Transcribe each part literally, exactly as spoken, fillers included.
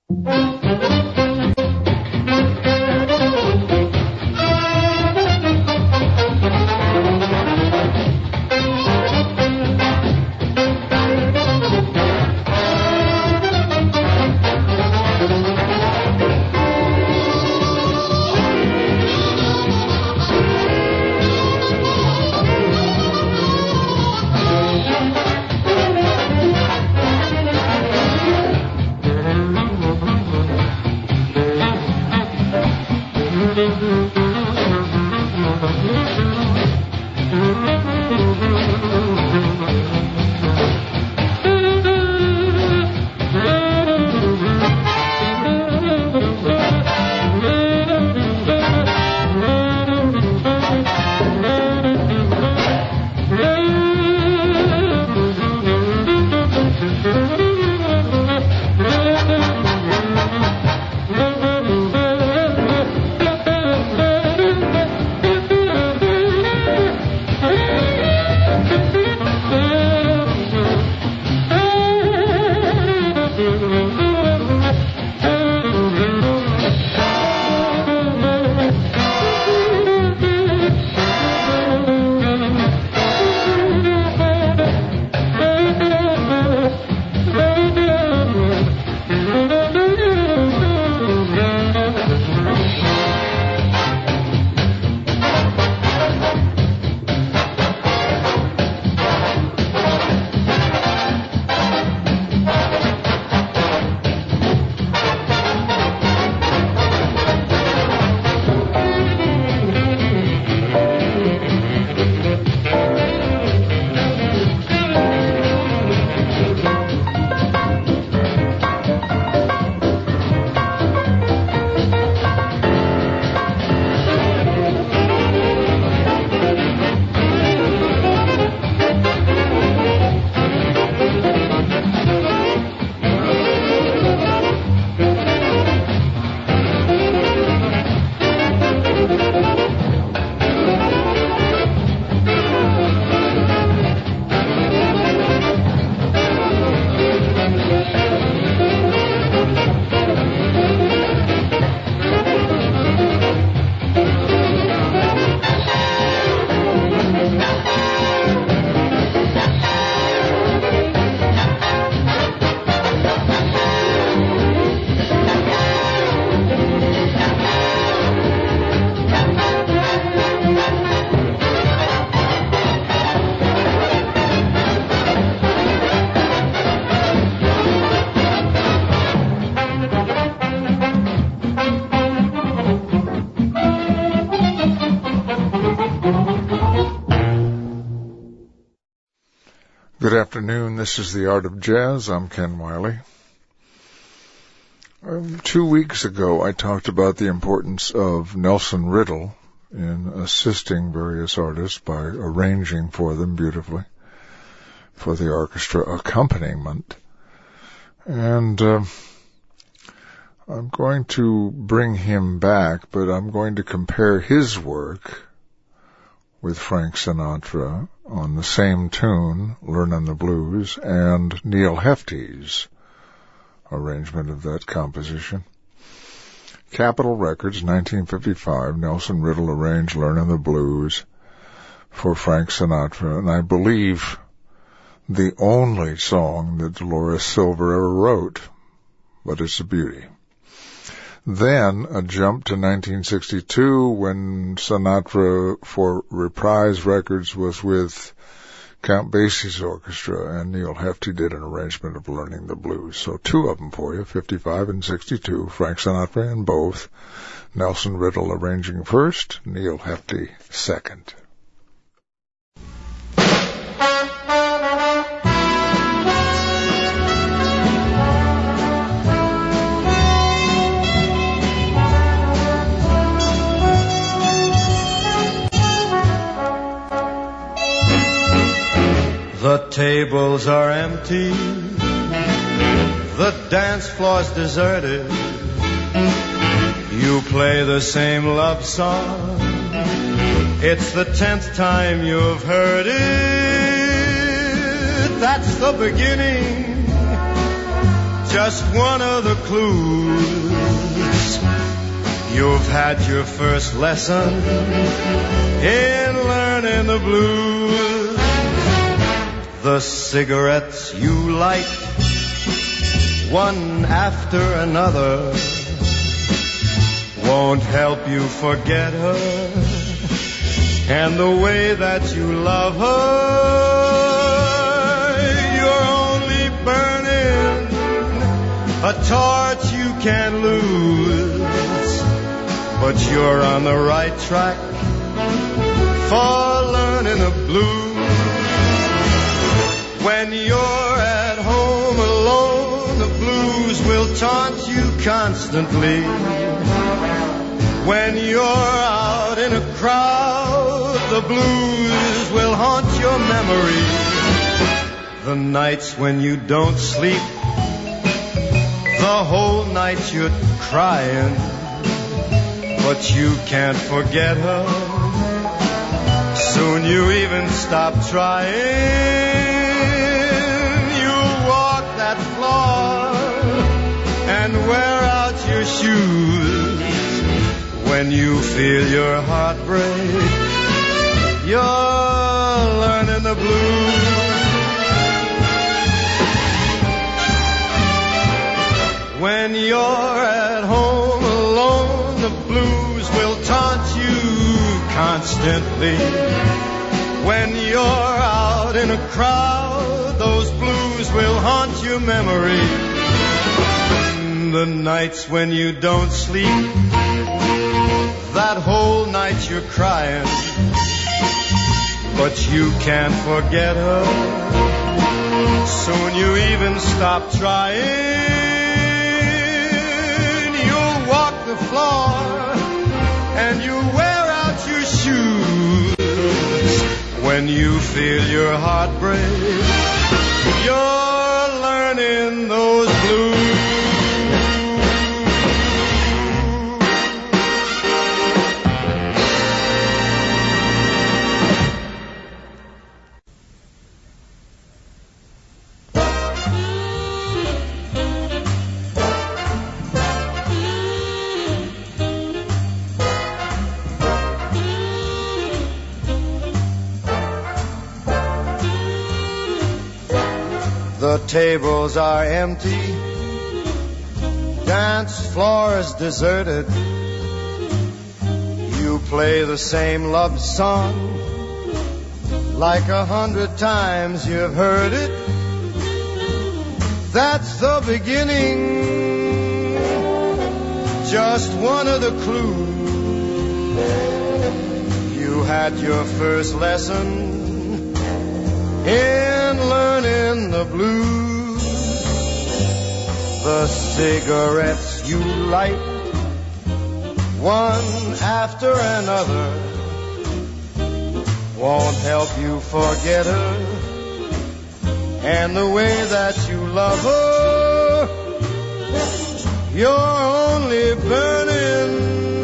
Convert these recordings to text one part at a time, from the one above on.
Good afternoon. This is The Art of Jazz. I'm Ken Wiley. Um, two weeks ago, I talked about the importance of Nelson Riddle in assisting various artists by arranging for them beautifully for the orchestra accompaniment. And uh, I'm going to bring him back, but I'm going to compare his work with Frank Sinatra on the same tune, Learnin' the Blues, and Neal Hefti's arrangement of that composition. Capitol Records, nineteen fifty-five, Nelson Riddle arranged Learnin' the Blues for Frank Sinatra, and I believe the only song that Dolores Silver ever wrote, but it's a beauty. Then a jump to nineteen sixty-two when Sinatra for Reprise Records was with Count Basie's orchestra, and Neal Hefti did an arrangement of Learning the Blues. So two of them for you, fifty-five and sixty-two, Frank Sinatra in both. Nelson Riddle arranging first, Neal Hefti second. The tables are empty, the dance floor's deserted. You play the same love song, it's the tenth time you've heard it. That's the beginning, just one of the clues. You've had your first lesson in learning the blues. The cigarettes you light, one after another, won't help you forget her and the way that you love her. You're only burning a torch you can't lose, but you're on the right track for learning the blues. When you're at home alone, the blues will taunt you constantly. When you're out in a crowd, the blues will haunt your memory. The nights when you don't sleep, the whole night you're crying, but you can't forget her. Soon you even stop trying. You'll walk that floor and wear out your shoes. When you feel your heart break, you're learning the blues. When you're at home alone, the blues will taunt you constantly. When you're out in a crowd, those blues will haunt your memory. The nights when you don't sleep, that whole night you're crying, but you can't forget her. Soon you even stop trying. You'll walk the floor and you wear out your shoes. When you feel your heart break, you're learning those blues. The tables are empty, dance floor is deserted. You play the same love song like a hundred times you've heard it. That's the beginning, just one of the clues. You had your first lesson in learning the blues. The cigarettes you light, one after another, won't help you forget her and the way that you love her. You're only burning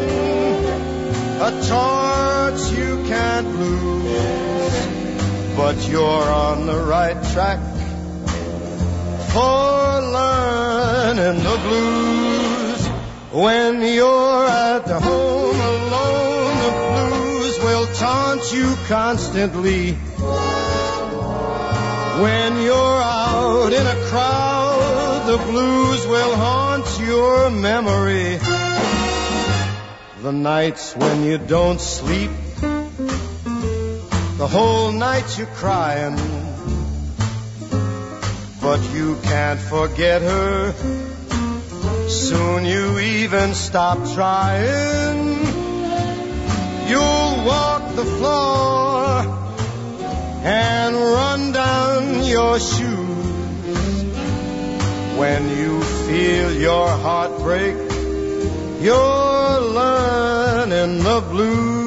a torch you can't lose, but you're on the right track for learning the blues. When you're at home alone, the blues will taunt you constantly. When you're out in a crowd, the blues will haunt your memory. The nights when you don't sleep, the whole night you're crying, but you can't forget her. Soon you even stop trying. You'll walk the floor and run down your shoes. When you feel your heart break, you're learning the blues.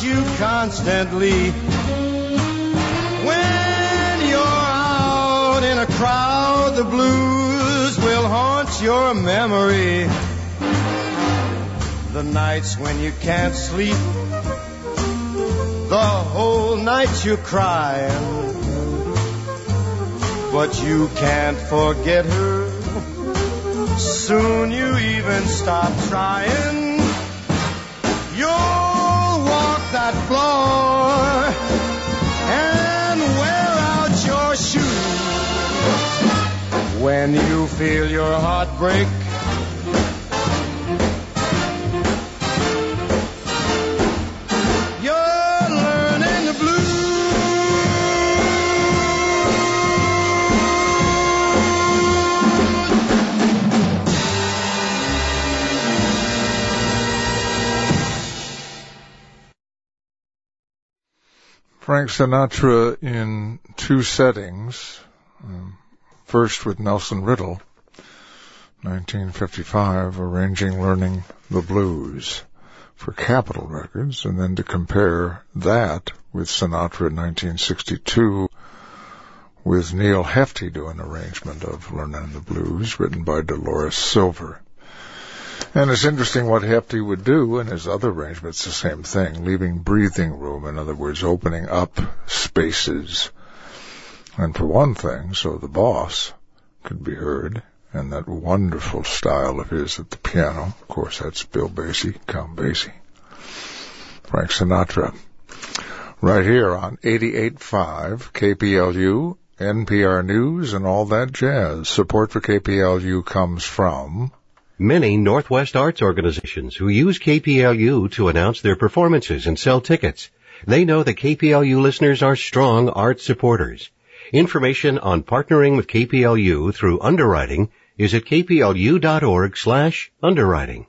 you constantly. When you're out in a crowd, the blues will haunt your memory. The nights when you can't sleep, the whole night you're crying, but you can't forget her. Soon you even stop trying. You'll walk that floor and wear out your shoes. When you feel your heart break, you're learning the blues. Frank Sinatra in two settings. Um, first with Nelson Riddle, nineteen fifty-five, arranging Learning the Blues for Capitol Records, and then to compare that with Sinatra in nineteen sixty-two with Neil Hefti doing an arrangement of Learning the Blues, written by Dolores Silver. And it's interesting what Hefti would do in his other arrangements, the same thing, leaving breathing room, in other words, opening up spaces. And for one thing, so the boss could be heard, and that wonderful style of his at the piano. Of course, that's Bill Basie, Count Basie. Frank Sinatra. Right here on eighty-eight point five K P L U, N P R News, and all that jazz. Support for K P L U comes from many Northwest arts organizations who use K P L U to announce their performances and sell tickets. They know that K P L U listeners are strong art supporters. Information on partnering with K P L U through underwriting is at kplu.org slash underwriting.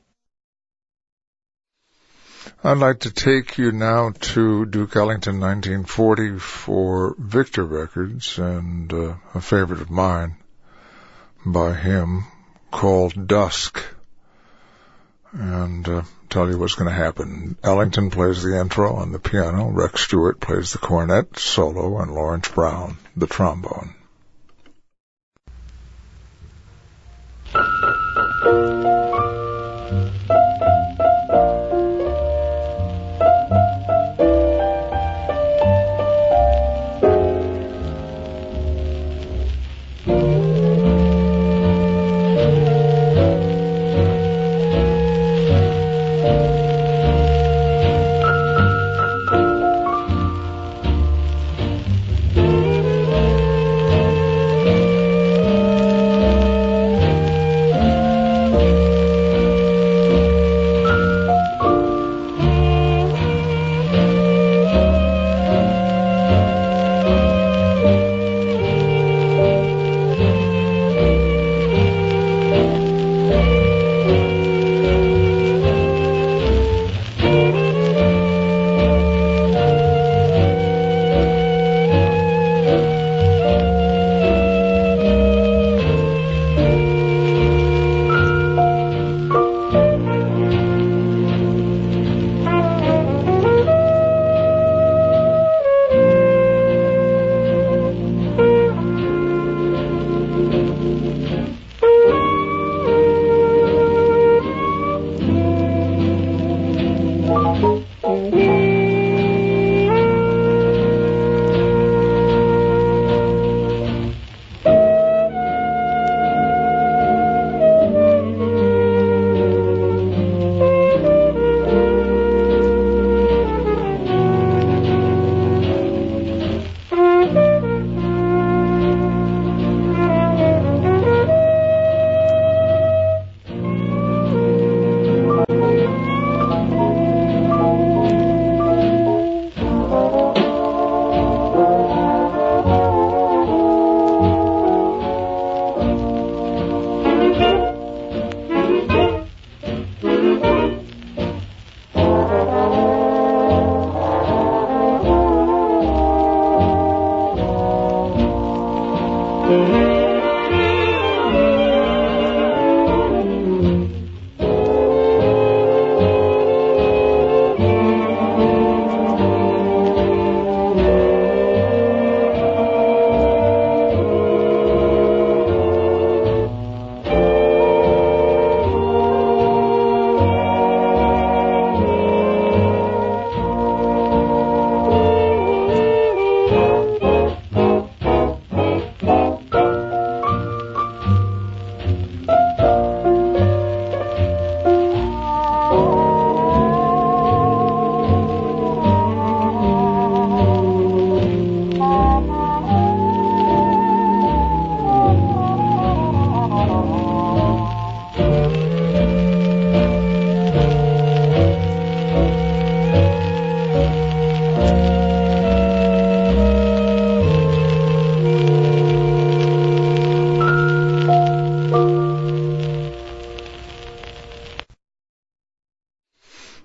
I'd like to take you now to Duke Ellington nineteen forty for Victor Records, and uh, a favorite of mine by him called Dusk, and uh, tell you what's going to happen. Ellington plays the intro on the piano, Rex Stewart plays the cornet solo, and Lawrence Brown the trombone.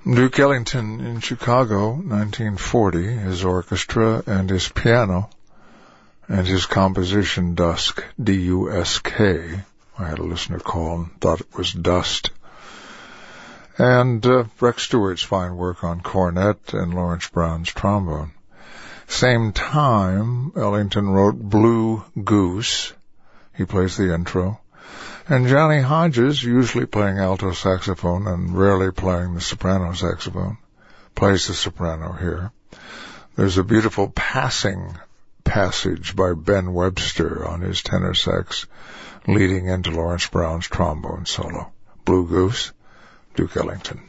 Duke Ellington in Chicago, nineteen forty, his orchestra and his piano, and his composition Dusk, D U S K. I had a listener call and thought it was dust. And uh, Rex Stewart's fine work on cornet and Lawrence Brown's trombone. Same time, Ellington wrote Blue Goose. He plays the intro. And Johnny Hodges, usually playing alto saxophone and rarely playing the soprano saxophone, plays the soprano here. There's a beautiful passing passage by Ben Webster on his tenor sax leading into Lawrence Brown's trombone solo. Blue Goose, Duke Ellington.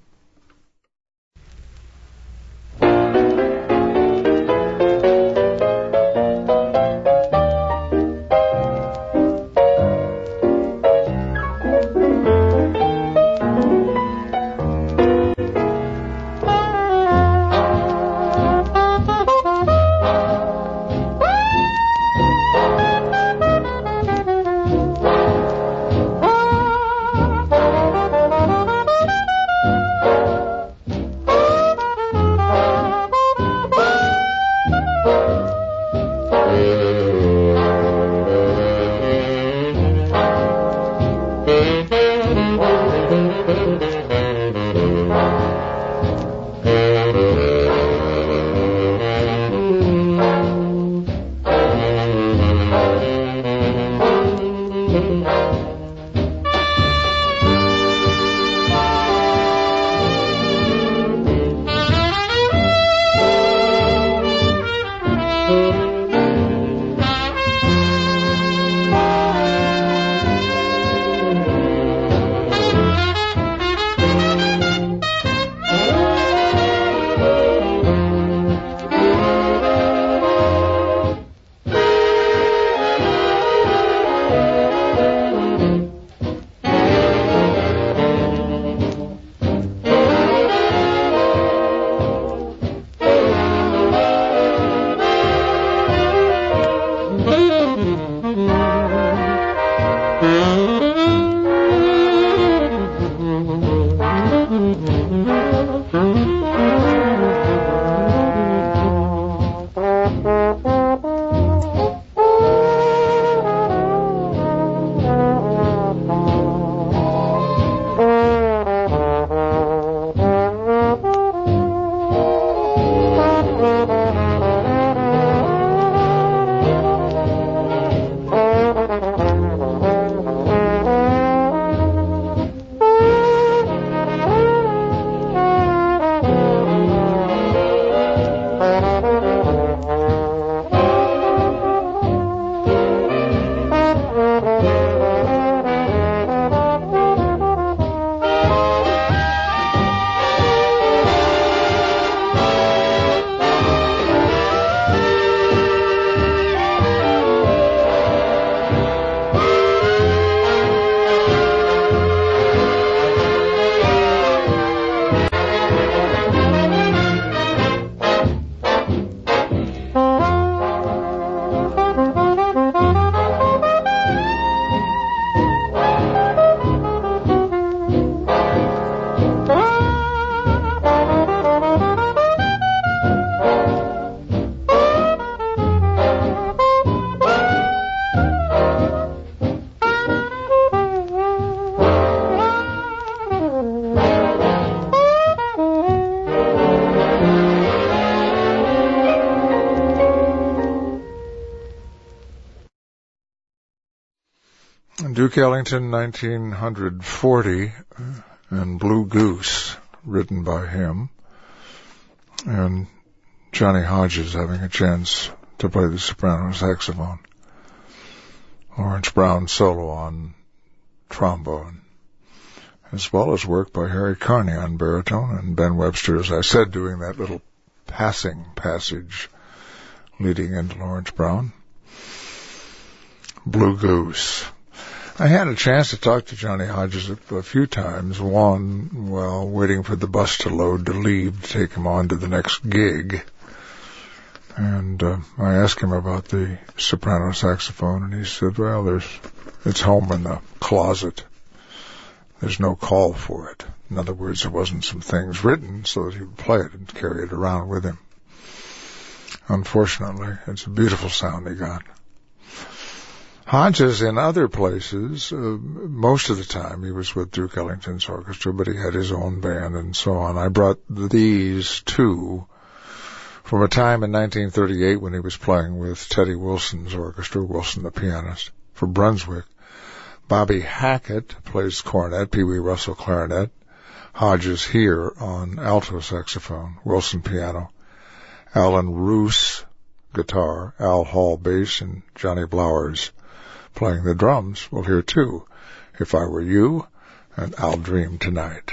Duke Ellington, nineteen forty, and Blue Goose, written by him, and Johnny Hodges having a chance to play the soprano saxophone. Lawrence Brown solo on trombone, as well as work by Harry Carney on baritone, and Ben Webster, as I said, doing that little passing passage leading into Lawrence Brown. Blue Goose. I had a chance to talk to Johnny Hodges a, a few times, one while waiting for the bus to load to leave to take him on to the next gig. And uh, I asked him about the soprano saxophone, and he said, well, there's it's home in the closet. There's no call for it. In other words, there wasn't some things written so that he would play it and carry it around with him. Unfortunately, it's a beautiful sound he got. Hodges, in other places, uh, most of the time he was with Duke Ellington's orchestra, but he had his own band and so on. I brought these two from a time in nineteen thirty-eight when he was playing with Teddy Wilson's orchestra, Wilson the pianist, for Brunswick. Bobby Hackett plays cornet, Pee Wee Russell clarinet, Hodges here on alto saxophone, Wilson piano, Alan Roos guitar, Al Hall bass, and Johnny Blowers playing the drums. We'll hear two, If I Were You and I'll Dream Tonight.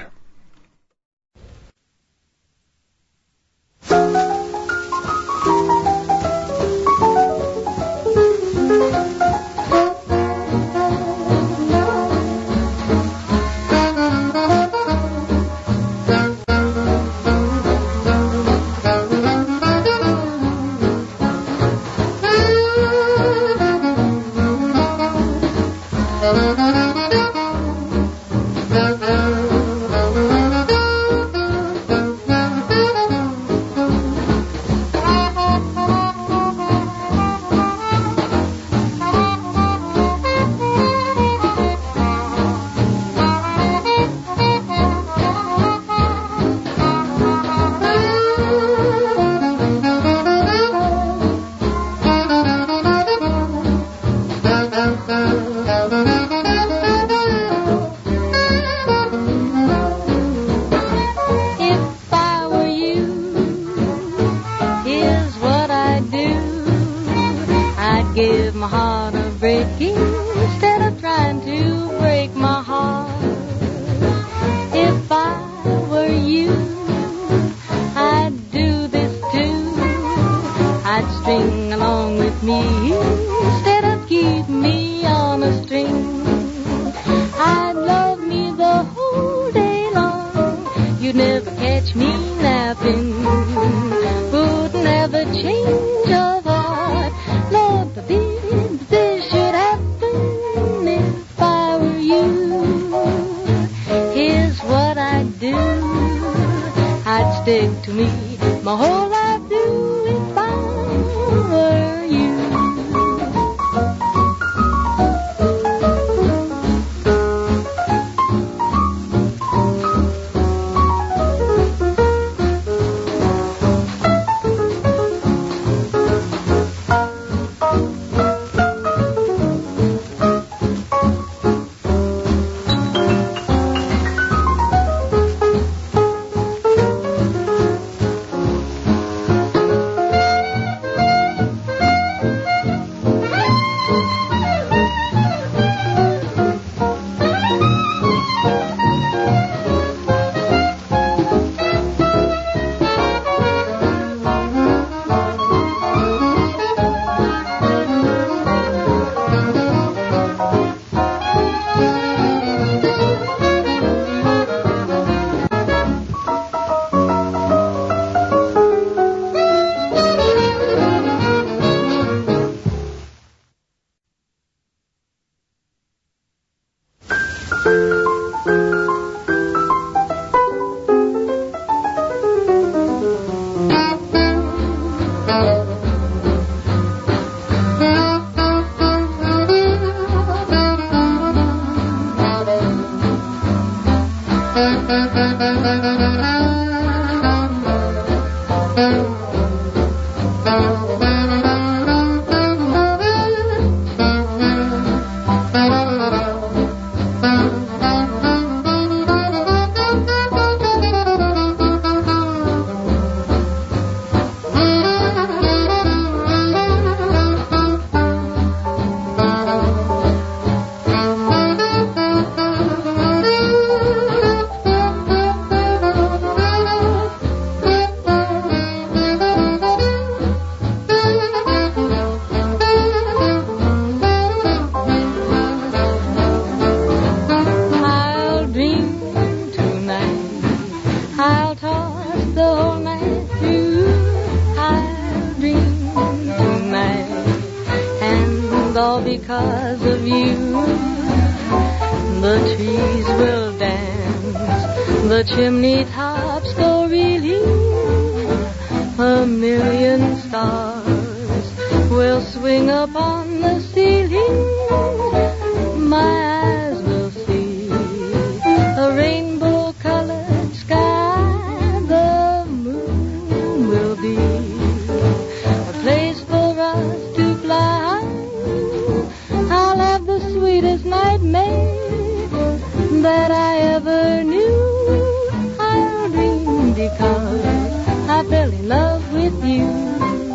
because of you. The trees will dance the chimney tops go reeling, a million stars will swing upon the ceiling. My eyes will see a rainbow-colored sky. The moon will be a place for us to fly. I'll have the sweetest nightmare that I ever knew. I'll dream because I fell in love with you.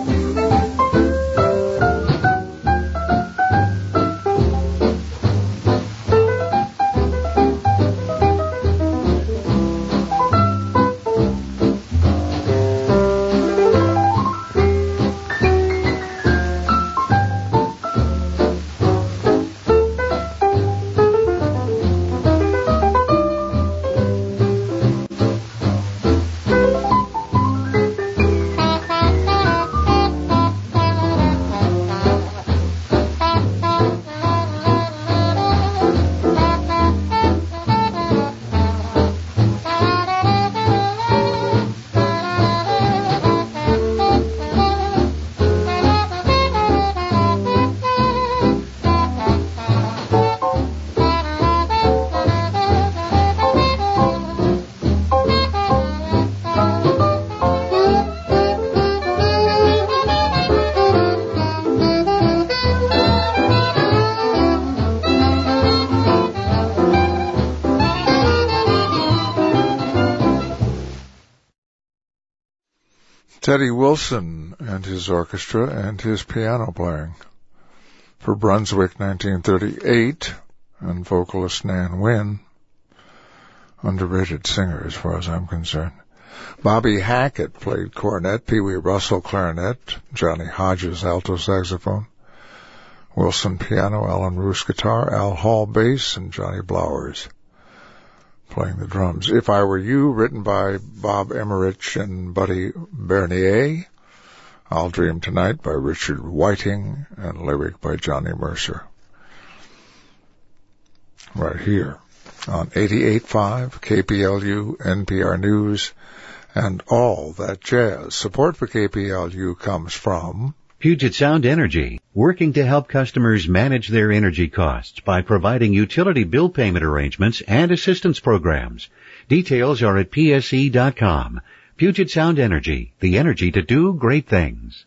Teddy Wilson and his orchestra and his piano playing for Brunswick nineteen thirty-eight, and vocalist Nan Wynn, underrated singer as far as I'm concerned. Bobby Hackett played cornet, Pee Wee Russell clarinet, Johnny Hodges alto saxophone, Wilson piano, Alan Roos guitar, Al Hall bass, and Johnny Blowers playing the drums. If I Were You, written by Bob Emmerich and Buddy Bernier. I'll Dream Tonight by Richard Whiting, and lyric by Johnny Mercer. Right here on eighty-eight point five K P L U, N P R News, and all that jazz. Support for K P L U comes from Puget Sound Energy, working to help customers manage their energy costs by providing utility bill payment arrangements and assistance programs. Details are at P S E dot com. Puget Sound Energy, the energy to do great things.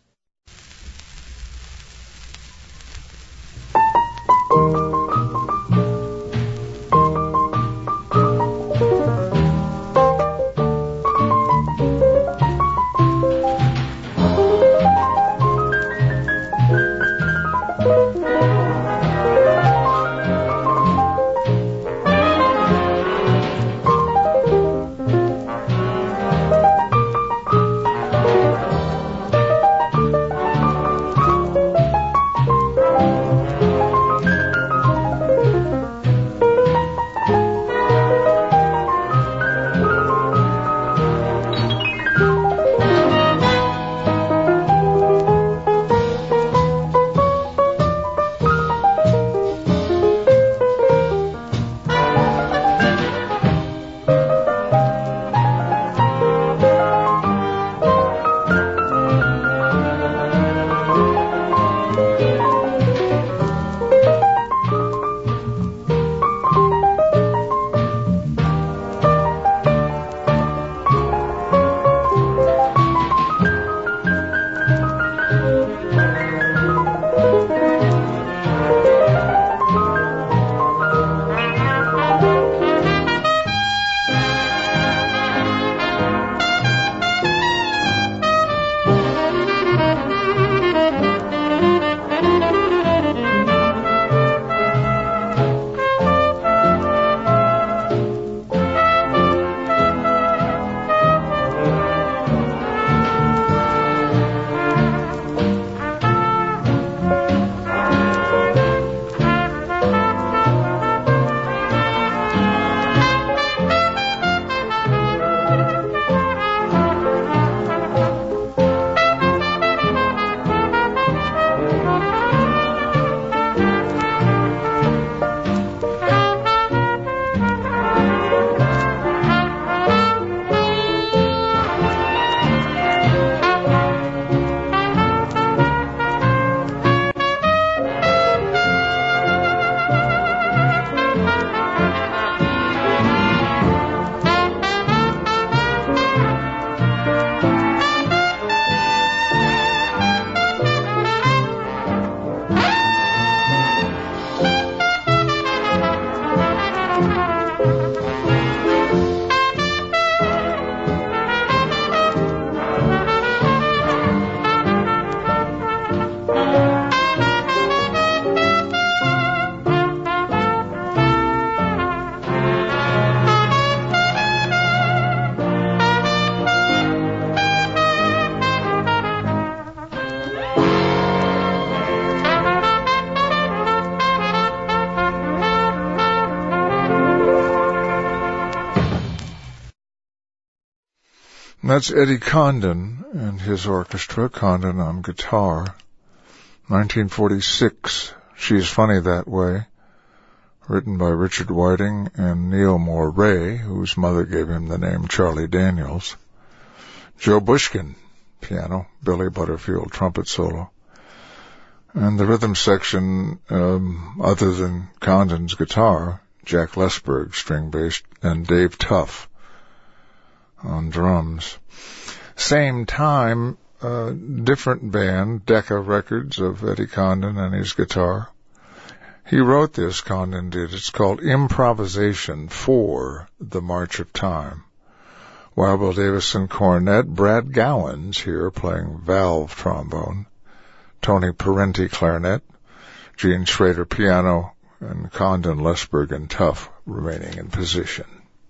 And that's Eddie Condon and his orchestra, Condon on guitar. nineteen forty-six, She's Funny That Way, written by Richard Whiting and Neil Moray, whose mother gave him the name Charlie Daniels. Joe Bushkin, piano, Billy Butterfield, trumpet solo. And the rhythm section, um, other than Condon's guitar, Jack Lesberg, string bass, and Dave Tuff on drums. Same time, uh, different band, Decca Records, of Eddie Condon and his guitar. He wrote this, Condon did. It's called Improvisation for the March of Time. Wild Bill Davison cornet, Brad Gowans here playing valve trombone, Tony Parenti clarinet, Gene Schrader piano, and Condon, Lesberg, and Tuff remaining in position.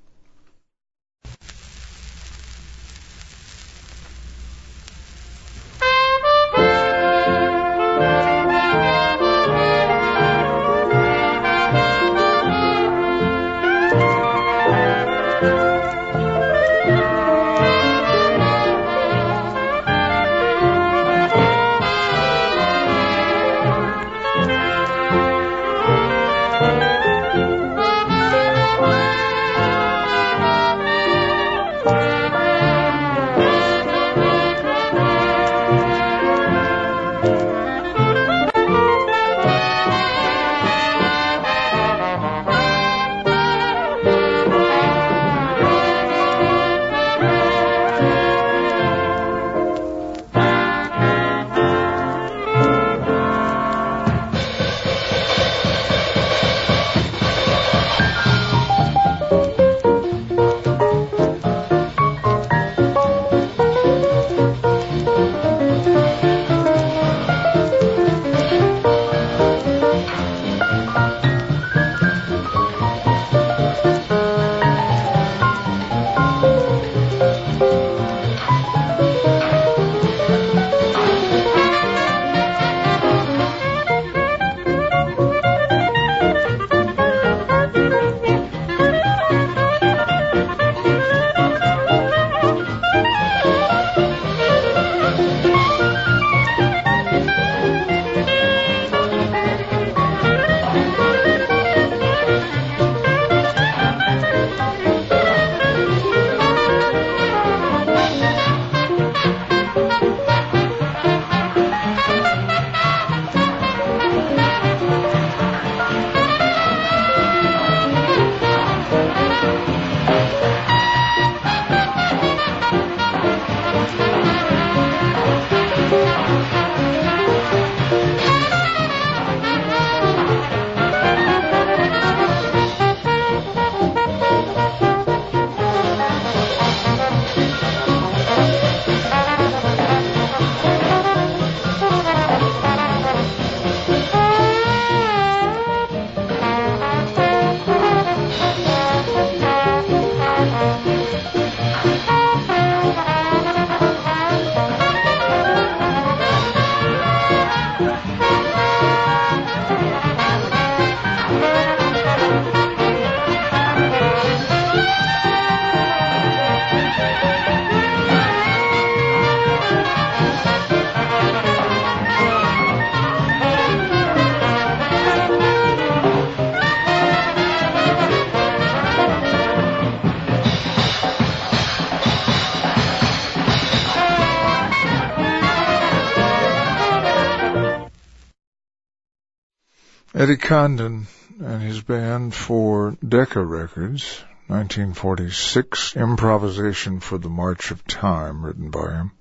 Eddie Condon and his band for Decca Records, nineteen forty-six, Improvisation for the March of Time, written by him.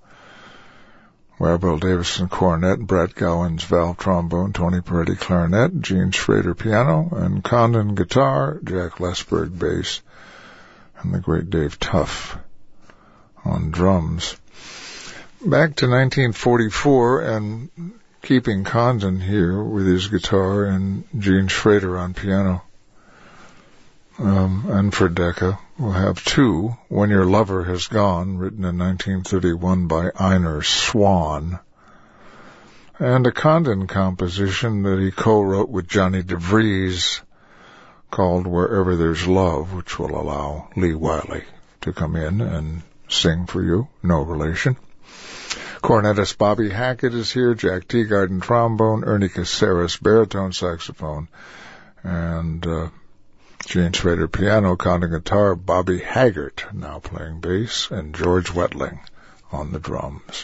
Wild Bill Davison cornet, Brad Gowans valve trombone, Tony Parenti clarinet, Gene Schrader piano, and Condon guitar, Jack Lesberg bass, and the great Dave Tuff on drums. Back to nineteen forty-four, and keeping Condon here with his guitar and Gene Schrader on piano. Um, and for Decca, we'll have two, When Your Lover Has Gone, written in nineteen thirty-one by Einar Swan, and a Condon composition that he co-wrote with Johnny DeVries called Wherever There's Love, which will allow Lee Wiley to come in and sing for you. No relation. Cornetist Bobby Hackett is here, Jack Teagarden trombone, Ernie Caceres baritone saxophone, and uh, Gene Schrader piano, Condon guitar, Bobby Haggart now playing bass, and George Wetling on the drums.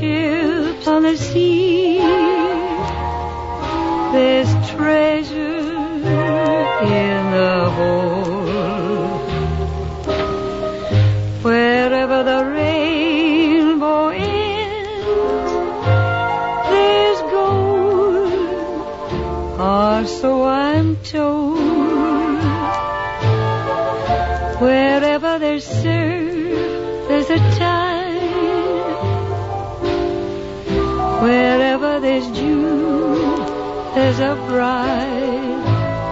There's treasure hole. Wherever the rainbow ends, there's gold, or so I'm told. Wherever there's surf, there's a tide. Wherever there's June, there's a bride.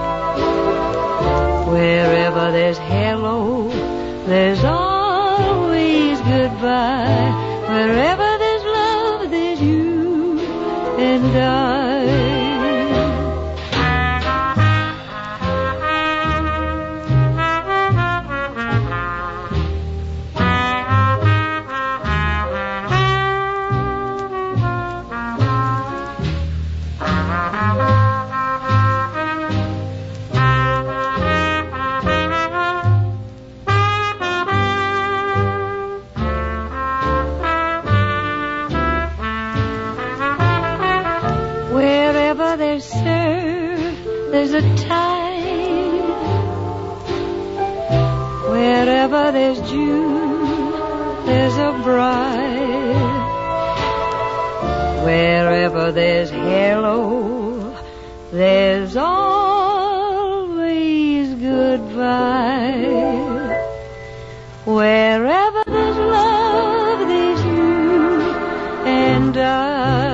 Wherever there's hello, there's always goodbye. Wherever there's love, there's you and I. There's surf, there's a tide. Wherever there's June, there's a bride. Wherever there's hello, there's always goodbye. Wherever there's love, there's you and I.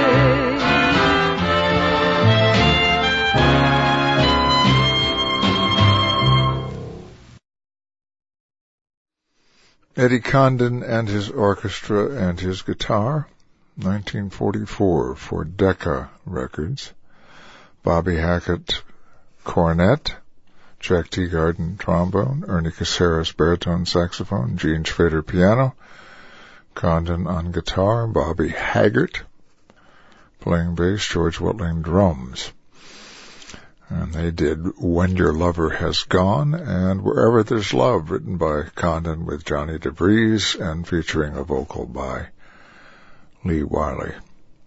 Eddie Condon and his orchestra and his guitar, nineteen forty-four for Decca Records. Bobby Hackett, cornet. Jack Teagarden, trombone. Ernie Caceres, baritone saxophone. Gene Schrader, piano. Condon on guitar. Bobby Haggart playing bass. George Watling, drums. And they did When Your Lover Has Gone and Wherever There's Love, written by Condon with Johnny DeVries and featuring a vocal by Lee Wiley.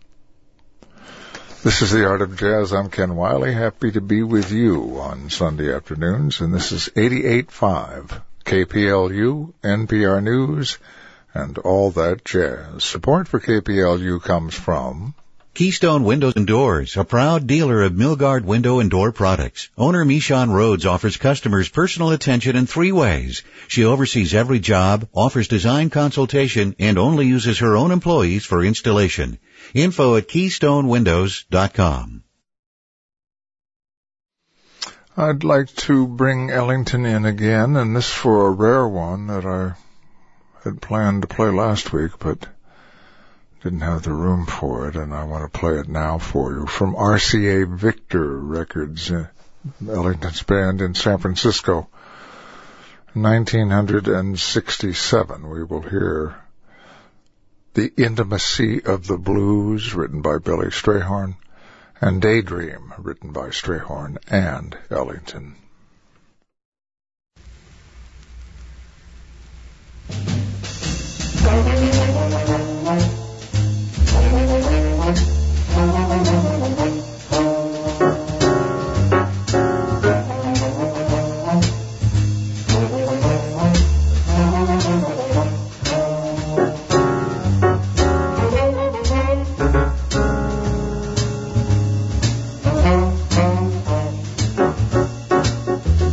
This is The Art of Jazz. I'm Ken Wiley, happy to be with you on Sunday afternoons, and this is eighty-eight point five K P L U, N P R News, and all that jazz. Support for K P L U comes from Keystone Windows and Doors, a proud dealer of Milgard window and door products. Owner Michonne Rhodes offers customers personal attention in three ways. She oversees every job, offers design consultation, and only uses her own employees for installation. Info at keystone windows dot com. I'd like to bring Ellington in again, and this for a rare one that I had planned to play last week, but didn't have the room for it, and I want to play it now for you. From R C A Victor Records, uh, Ellington's band in San Francisco, nineteen sixty-seven. We will hear The Intimacy of the Blues, written by Billy Strayhorn, and Daydream, written by Strayhorn and Ellington.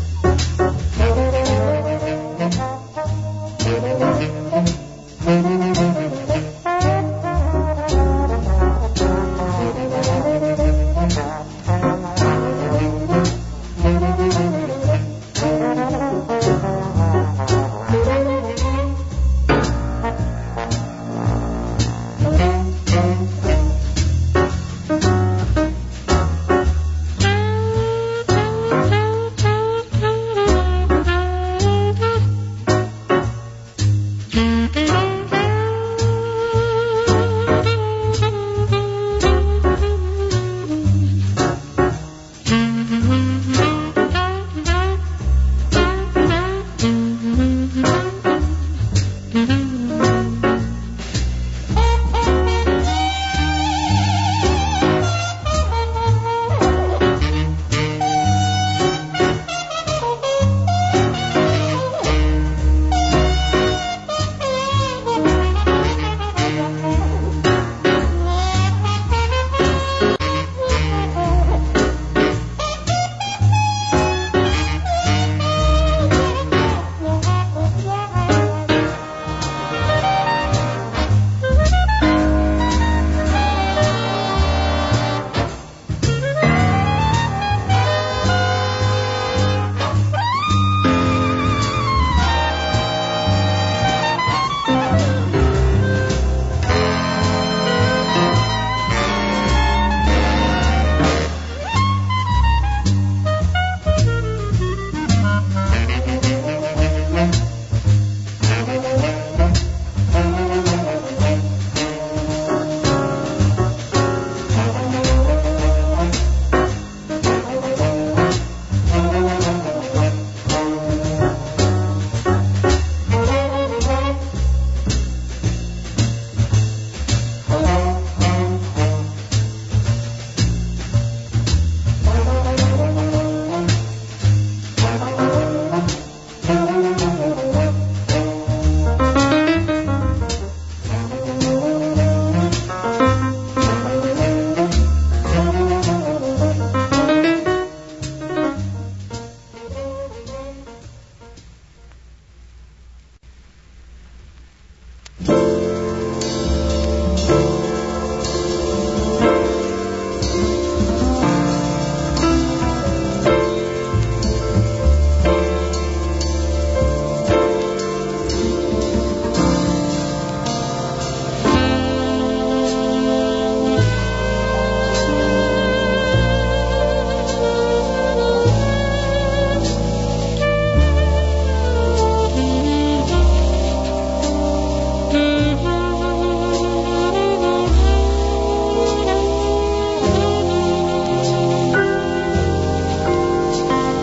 Thank you.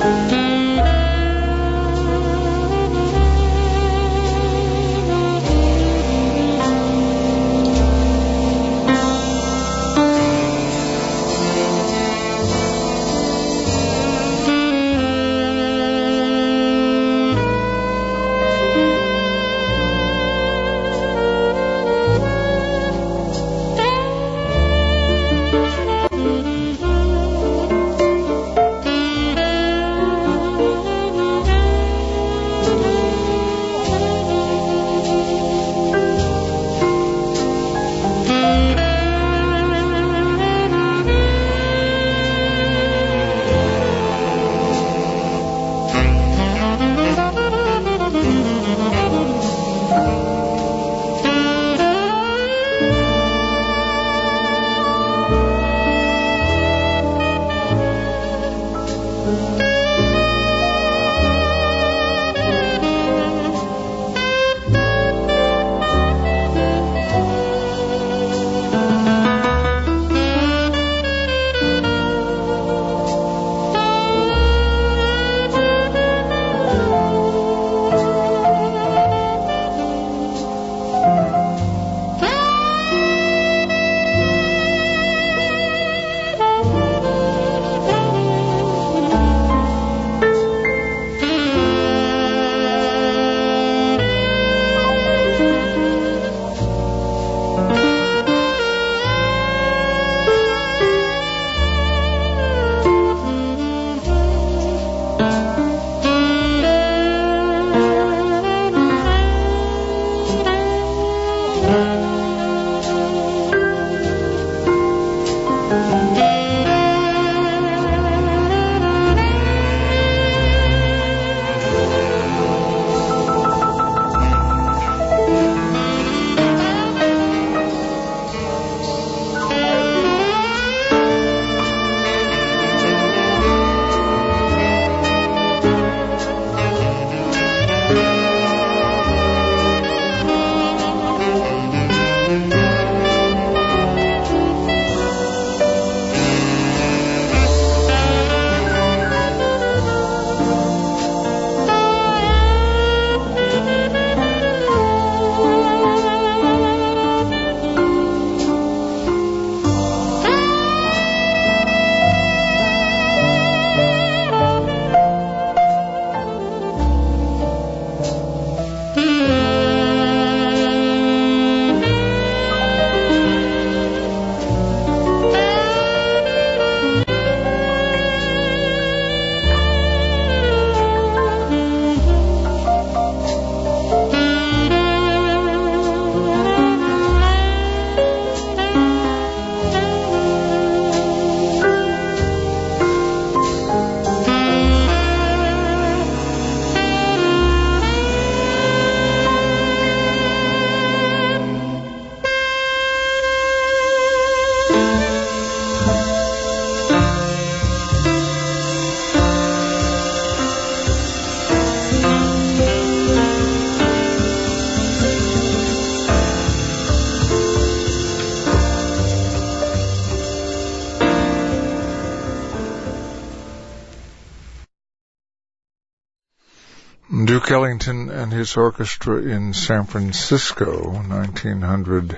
Duke Ellington and his orchestra in San Francisco, nineteen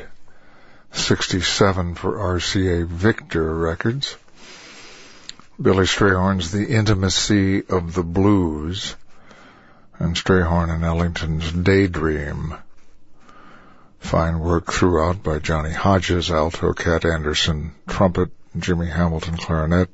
sixty-seven for R C A Victor Records. Billy Strayhorn's The Intimacy of the Blues, and Strayhorn and Ellington's Daydream. Fine work throughout by Johnny Hodges, alto, Cat Anderson, trumpet, Jimmy Hamilton, clarinet,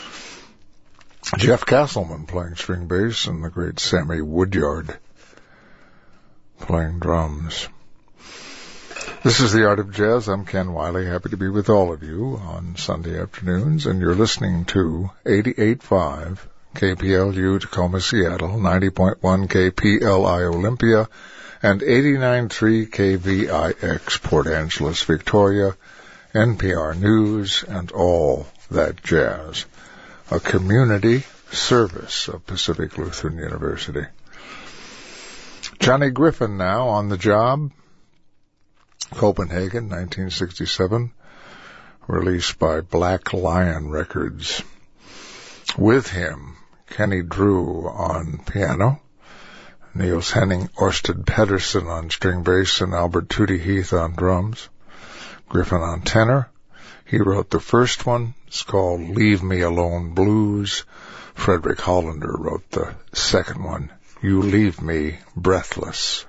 Jeff Castleman playing string bass, and the great Sammy Woodyard playing drums. This is The Art of Jazz. I'm Ken Wiley, happy to be with all of you on Sunday afternoons, and you're listening to eighty-eight point five K P L U Tacoma, Seattle, ninety point one K P L I Olympia, and eighty-nine point three K V I X Port Angeles, Victoria, N P R News, and all that jazz. A community service of Pacific Lutheran University. Johnny Griffin now on the job. Copenhagen, nineteen sixty-seven, released by Black Lion Records. With him, Kenny Drew on piano, Niels Henning Orsted Pedersen on string bass, and Albert Tootie Heath on drums. Griffin on tenor. He wrote the first one. It's called Leave Me Alone Blues. Frederick Hollander wrote the second one, You Leave Me Breathless.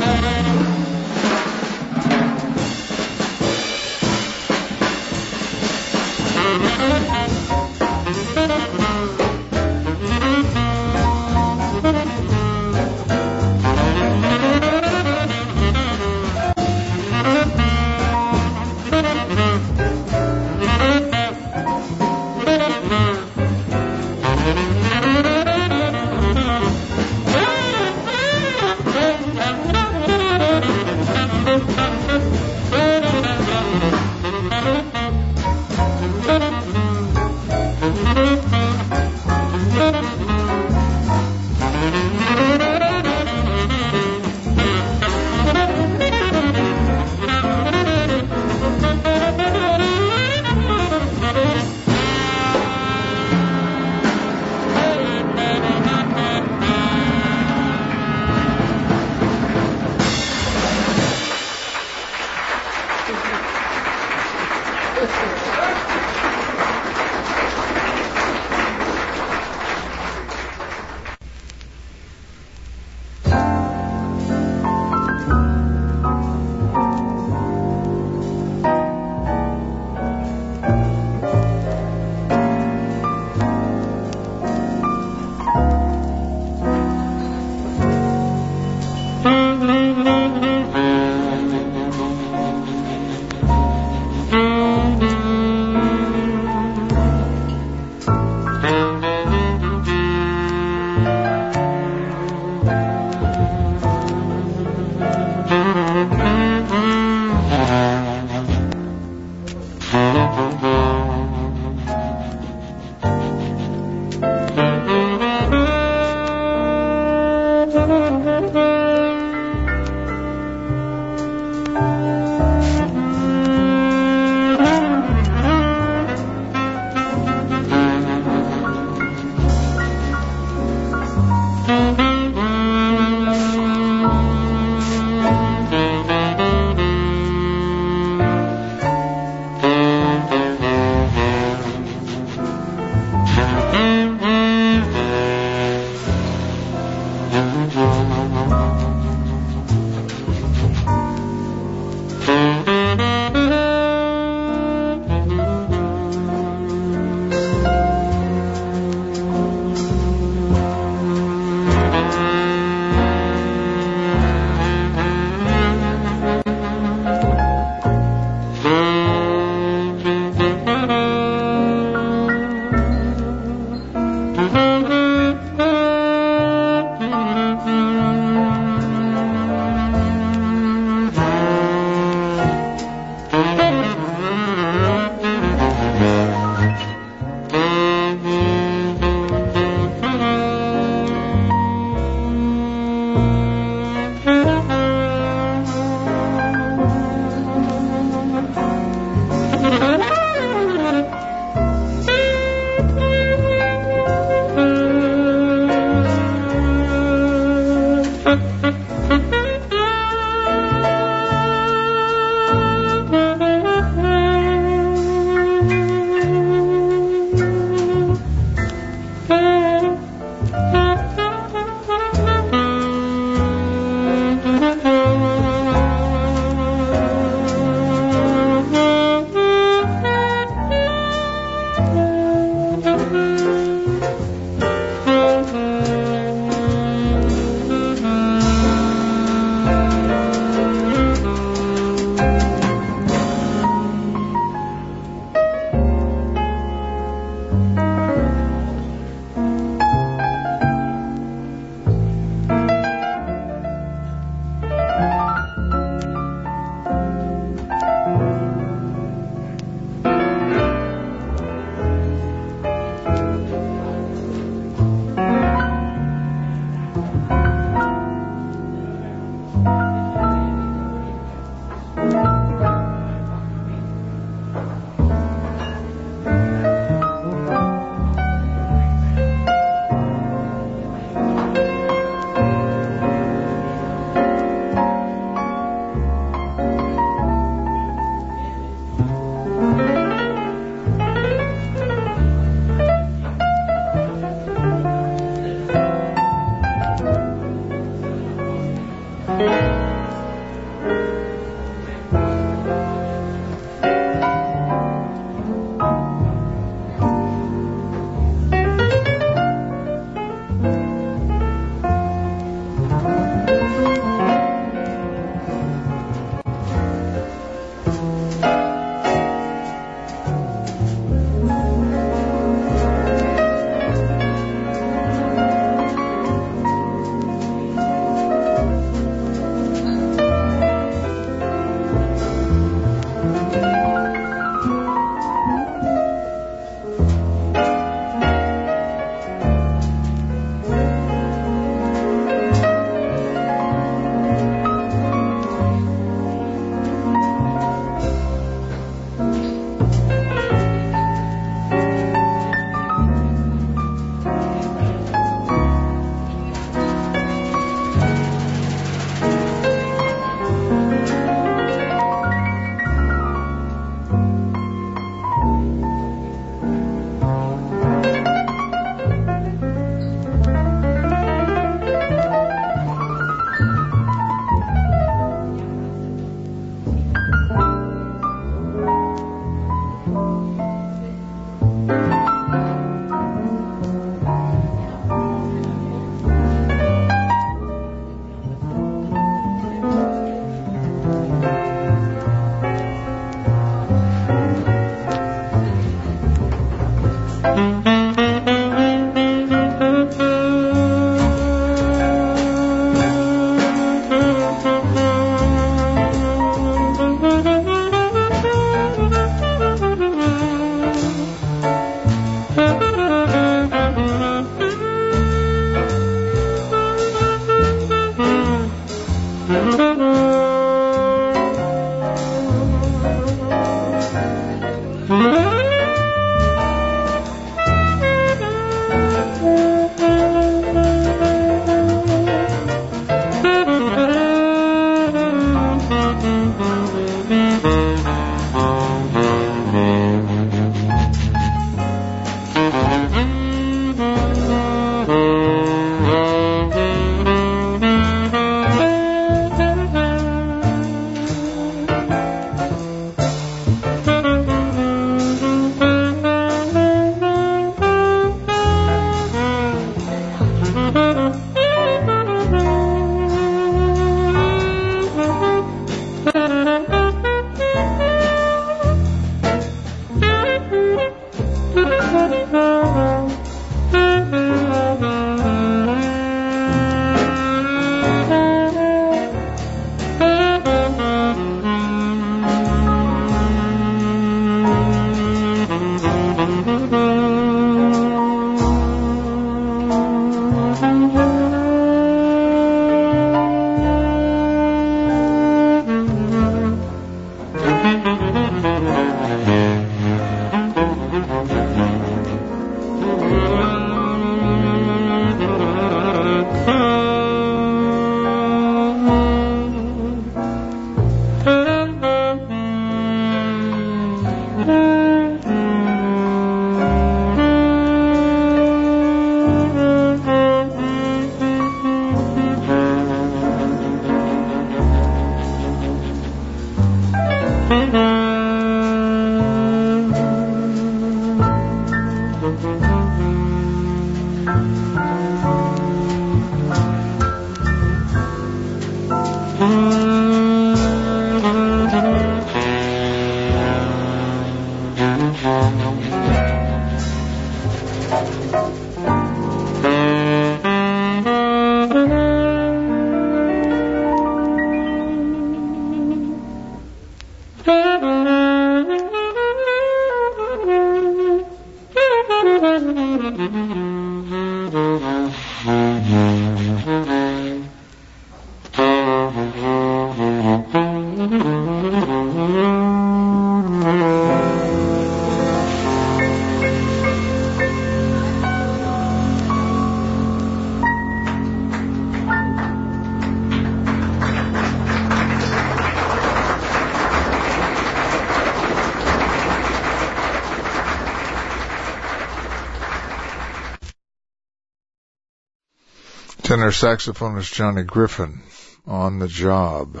Tenor saxophonist Johnny Griffin, On the Job,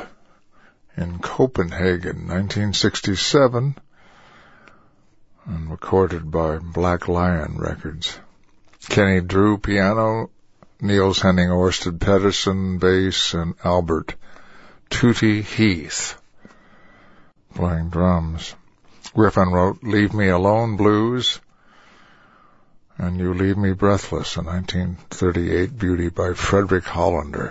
in Copenhagen, nineteen sixty-seven, and recorded by Black Lion Records. Kenny Drew, piano, Niels Henning Orsted Pedersen, bass, and Albert Tootie Heath, playing drums. Griffin wrote Leave Me Alone Blues, and You Leave Me Breathless, a nineteen thirty-eight beauty by Frederick Hollander.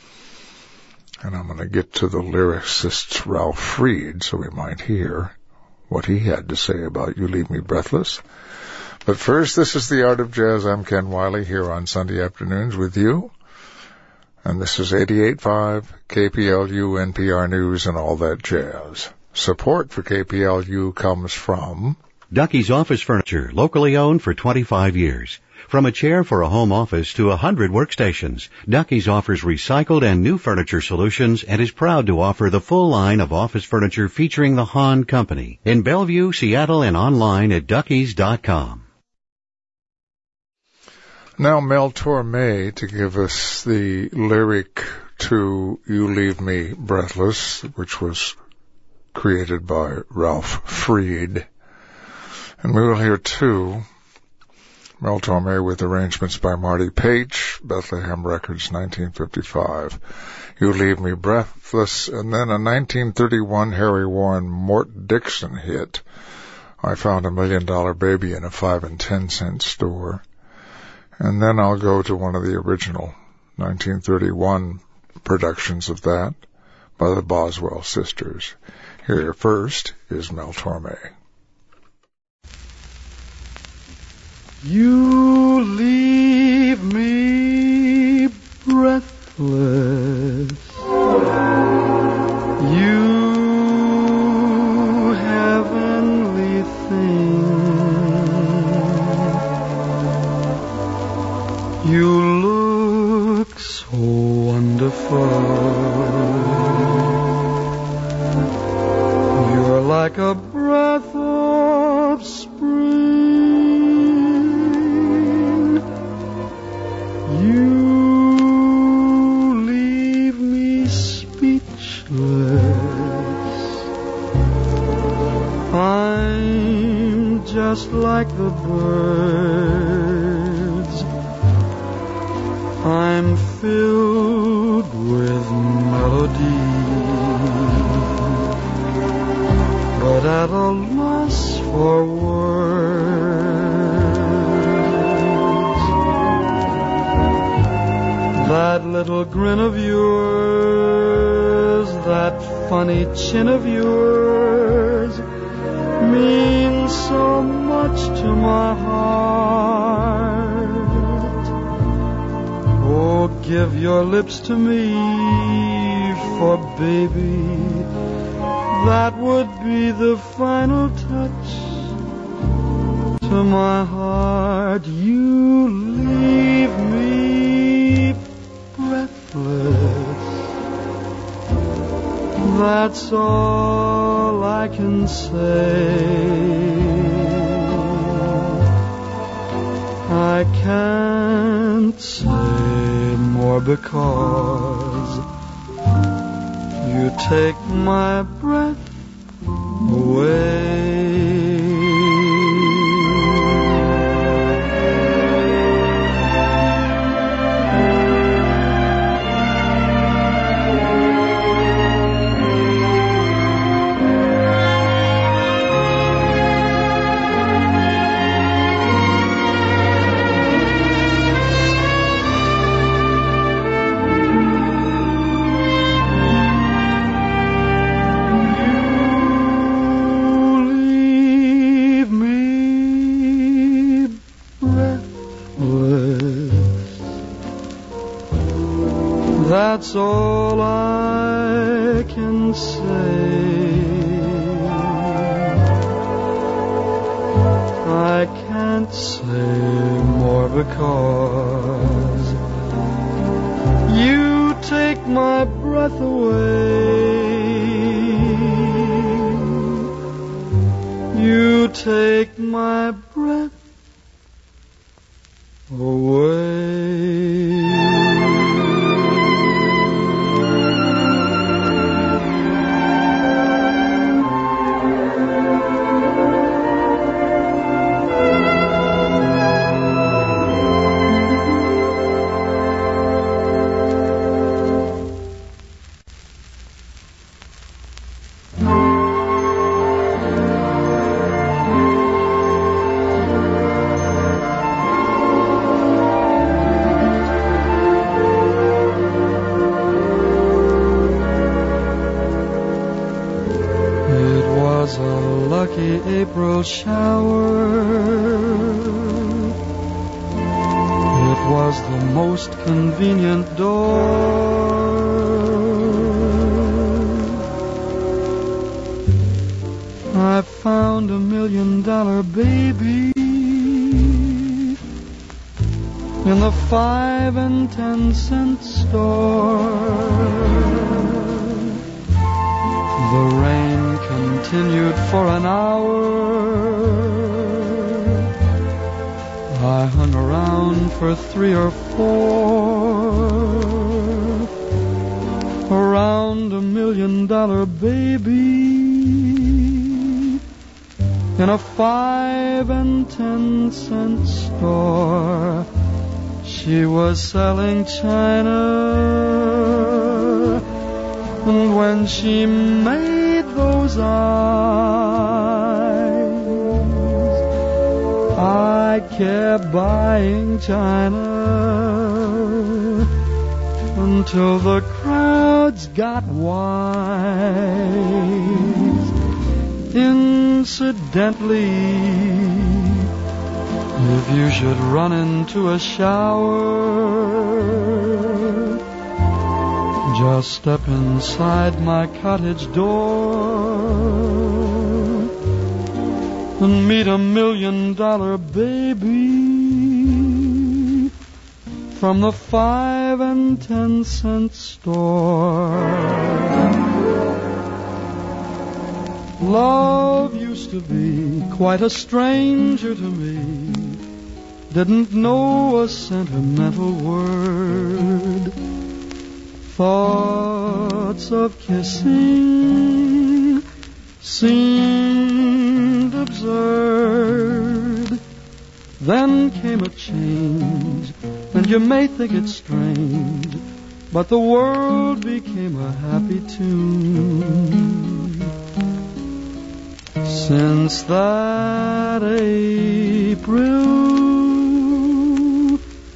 And I'm going to get to the lyricist Ralph Freed so we might hear what he had to say about You Leave Me Breathless. But first, this is The Art of Jazz. I'm Ken Wiley here on Sunday afternoons with you. And this is eighty-eight point five K P L U, N P R News, and all that jazz. Support for K P L U comes from Ducky's Office Furniture, locally owned for twenty-five years. From a chair for a home office to a hundred workstations, Ducky's offers recycled and new furniture solutions and is proud to offer the full line of office furniture featuring the Hahn Company in Bellevue, Seattle, and online at duckys dot com. Now Mel Torme to give us the lyric to You Leave Me Breathless, which was created by Ralph Freed. And we will hear two, Mel Torme with arrangements by Marty Paich, Bethlehem Records, nineteen fifty-five. You Leave Me Breathless, and then a nineteen thirty-one Harry Warren Mort Dixon hit, I Found a Million Dollar Baby in a five and ten cent store. And then I'll go to one of the original nineteen thirty-one productions of that by the Boswell Sisters. Here first is Mel Torme. You leave me breathless. You heavenly thing. just like the birds. I'm filled with melody, but at a loss for words. That little grin of yours, that funny chin of yours, means so much to my heart. Oh, give your lips to me, for baby, that would be the final touch to my heart. You leave me breathless, that's all I can say. I can't say more because you take my breath away. That's all I can say. I can't say more because you take my breath away. You take my breath away. April shower. It was the most convenient door. I found a million dollar baby in the five and ten cent store. The rain continued for an hour. I hung around for three or four. Around a million dollar baby in a five and ten cent store. She was selling china, and when she made those eyes, I kept buying china until the crowds got wise. Incidentally, if you should run into a shower, just step inside my cottage door and meet a million dollar baby from the five and ten cent store. Love used to be quite a stranger to me, didn't know a sentimental word. Thoughts of kissing seemed absurd. Then came a change, and you may think it strange, but the world became a happy tune. Since that April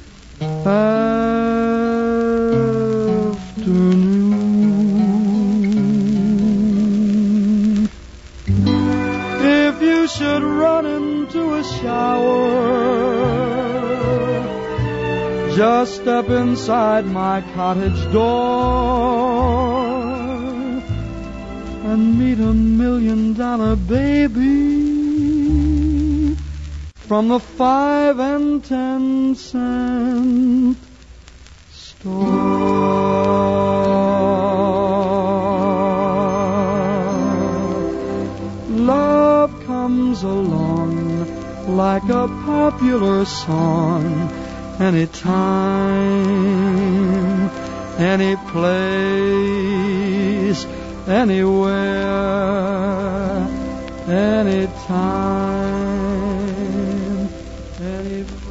afternoon, if you should run into a shower, just step inside my cottage door and meet a million dollar baby from the five and ten cent store. Love comes along like a popular song, anytime, any place, anywhere, anytime, any place.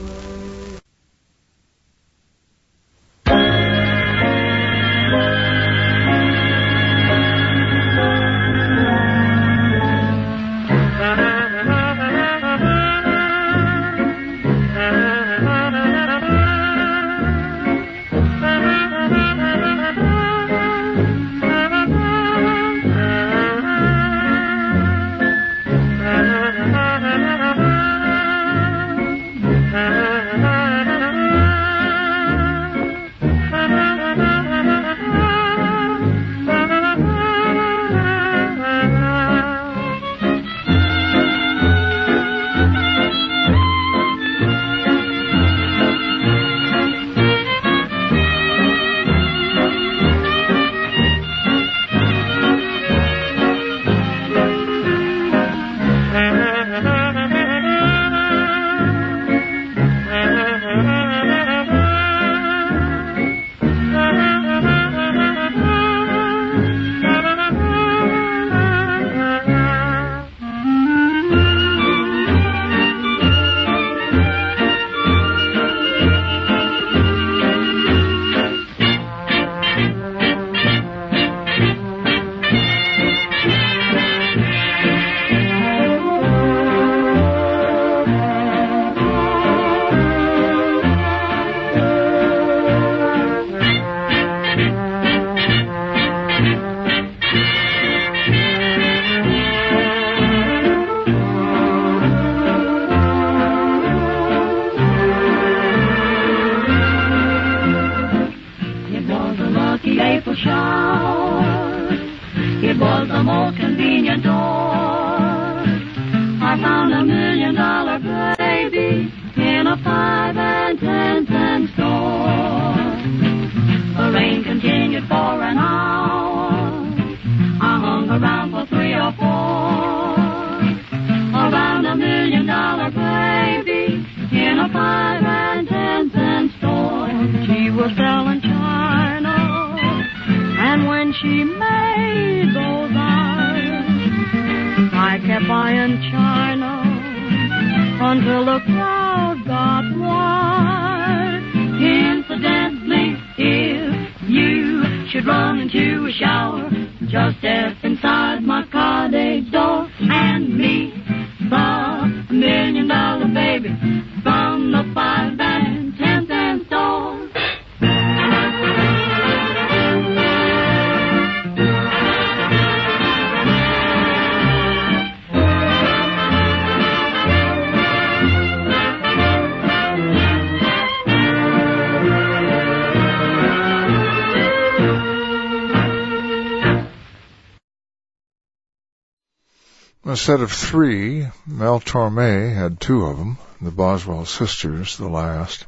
A set of three. Mel Torme had two of them, the Boswell sisters, the last.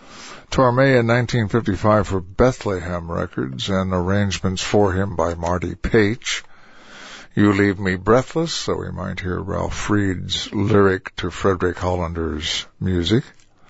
Torme in nineteen fifty-five for Bethlehem Records, and arrangements for him by Marty Paich. You Leave Me Breathless, so we might hear Ralph Freed's lyric to Frederick Hollander's music.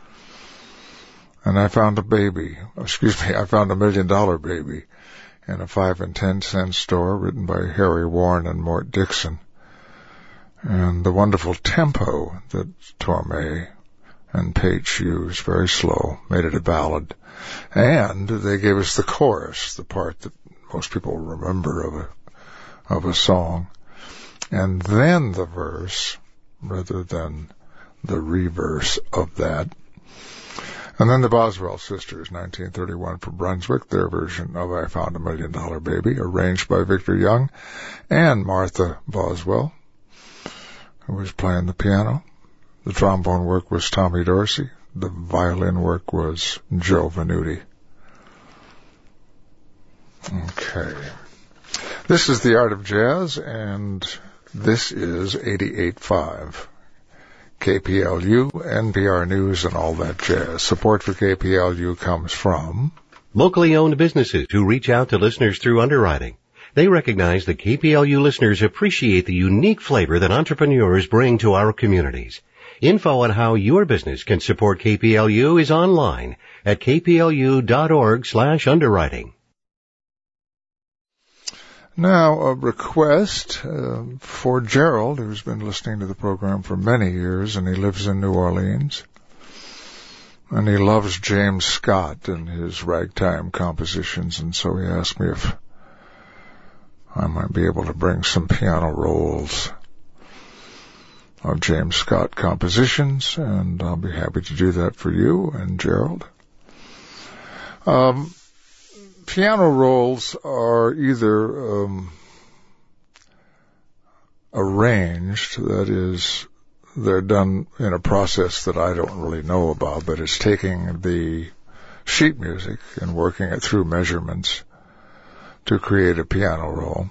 And I Found a Baby, excuse me, I Found a Million Dollar Baby in a five and ten cent store, written by Harry Warren and Mort Dixon. And the wonderful tempo that Torme and Page used, very slow, made it a ballad. And they gave us the chorus, the part that most people remember of a, of a song. And then the verse, rather than the reverse of that. And then the Boswell Sisters, nineteen thirty-one for Brunswick, their version of I Found a Million Dollar Baby, arranged by Victor Young and Martha Boswell, who was playing the piano. The trombone work was Tommy Dorsey. The violin work was Joe Venuti. Okay. This is The Art of Jazz, and this is eighty-eight point five. K P L U, N P R News, and all that jazz. Support for K P L U comes from locally owned businesses who reach out to listeners through underwriting. They recognize that K P L U listeners appreciate the unique flavor that entrepreneurs bring to our communities. Info on how your business can support K P L U is online at k p l u dot org slash underwriting. Now, a request uh, for Gerald, who's been listening to the program for many years, and he lives in New Orleans. And he loves James Scott and his ragtime compositions, and so he asked me if I might be able to bring some piano rolls of James Scott compositions, and I'll be happy to do that for you and Gerald. Um... Piano rolls are either um, arranged, that is, they're done in a process that I don't really know about, but it's taking the sheet music and working it through measurements to create a piano roll.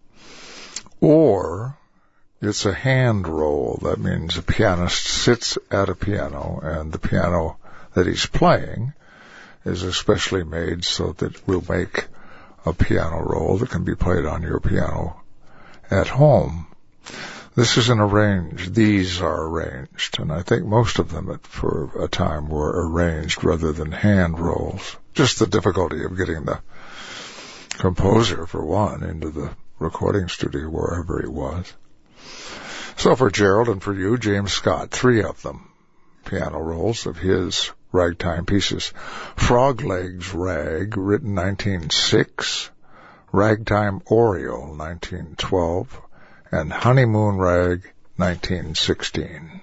Or it's a hand roll. That means a pianist sits at a piano, and the piano that he's playing is especially made so that we'll make a piano roll that can be played on your piano at home. This isn't arranged. These are arranged, and I think most of them at, for a time were arranged rather than hand rolls. Just the difficulty of getting the composer, for one, into the recording studio wherever he was. So for Gerald and for you, James Scott, three of them, piano rolls of his ragtime pieces. Frog Legs Rag, written nineteen oh six, Ragtime Oriole, nineteen twelve, and Honeymoon Rag, nineteen sixteen.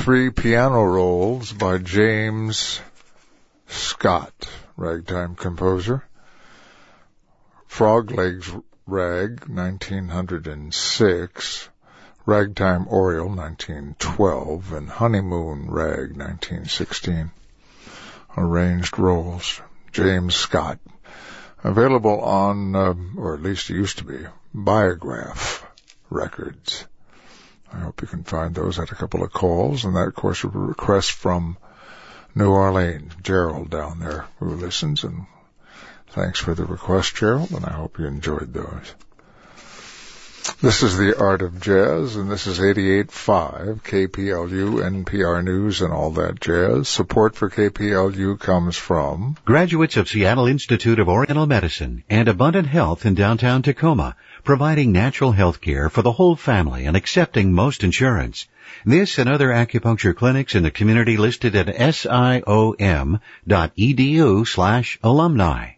three piano rolls by James Scott, ragtime composer. Frog Legs Rag, nineteen oh six. Ragtime Oriole, nineteen twelve. And Honeymoon Rag, nineteen sixteen. Arranged rolls. James Scott. Available on, uh, or at least it used to be, Biograph Records. I hope you can find those. I had a couple of calls, and that, of course, was a request from New Orleans, Gerald down there, who listens, and thanks for the request, Gerald, and I hope you enjoyed those. This is the Art of Jazz, and this is eighty-eight point five K P L U, N P R News, and all that jazz. Support for K P L U comes from graduates of Seattle Institute of Oriental Medicine and Abundant Health in downtown Tacoma, providing natural health care for the whole family and accepting most insurance. This and other acupuncture clinics in the community listed at siom dot e d u slash alumni.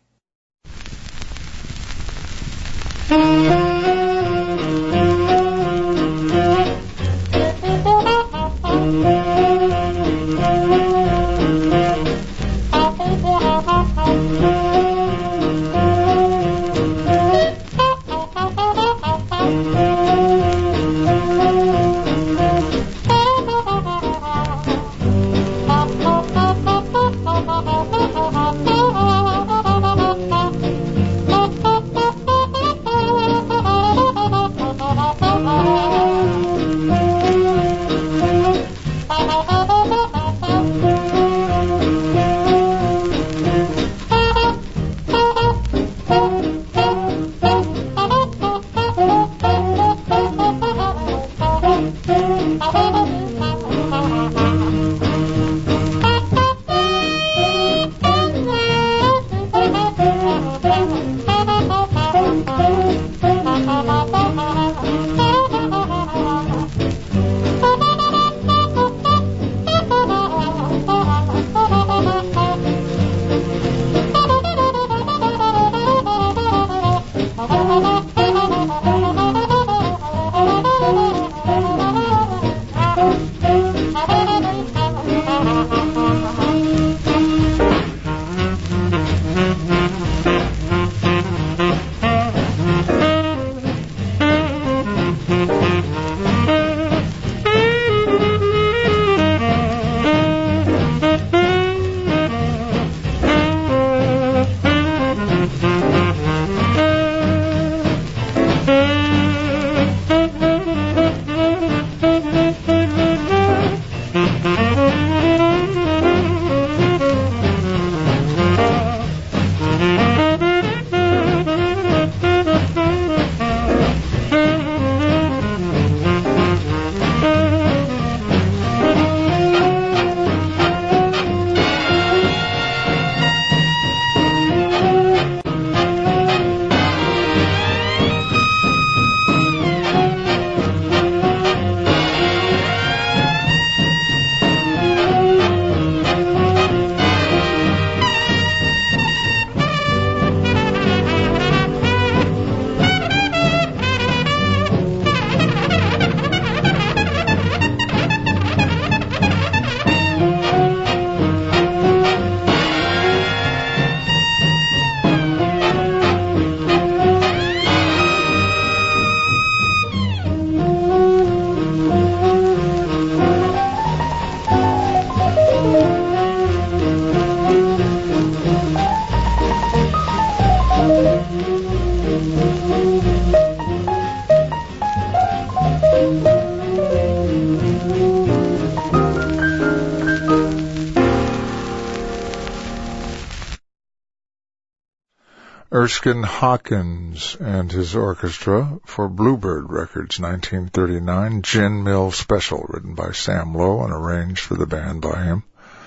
Erskine Hawkins and his orchestra for Bluebird Records, nineteen thirty-nine, Gin Mill Special, written by Sam Lowe and arranged for the band by him.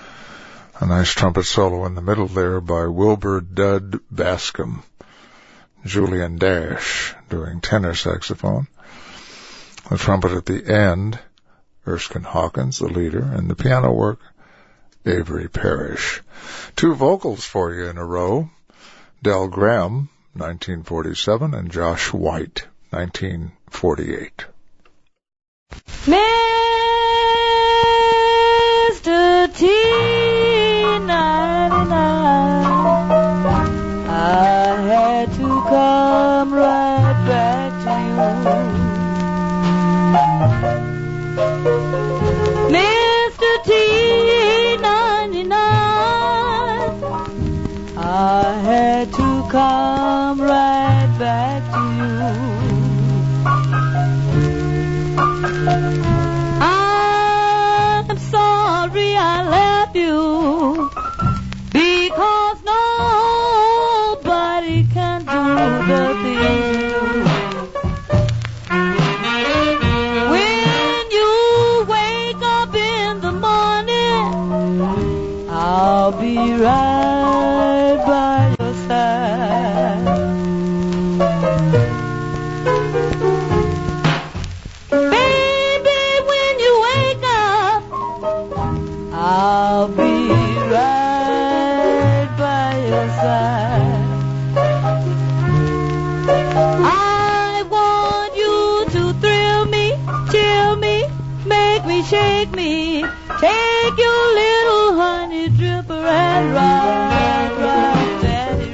A nice trumpet solo in the middle there by Wilbur Dud Bascom. Julian Dash doing tenor saxophone. The trumpet at the end, Erskine Hawkins, the leader, and the piano work, Avery Parrish. Two vocals for you in a row. Del Graham, nineteen forty-seven, and Josh White, nineteen forty-eight. Man Mister T ninety-nine, I had to come right back to you. Mister T ninety-nine, I had to come right back to you. I'm sorry I left you, because nobody can do the things you do. When you wake up in the morning, I'll be right by your side. Baby, when you wake up, I'll be right by your side. I want you to thrill me, chill me, make me, shake me, take your little honey dripper and ride, ride, daddy,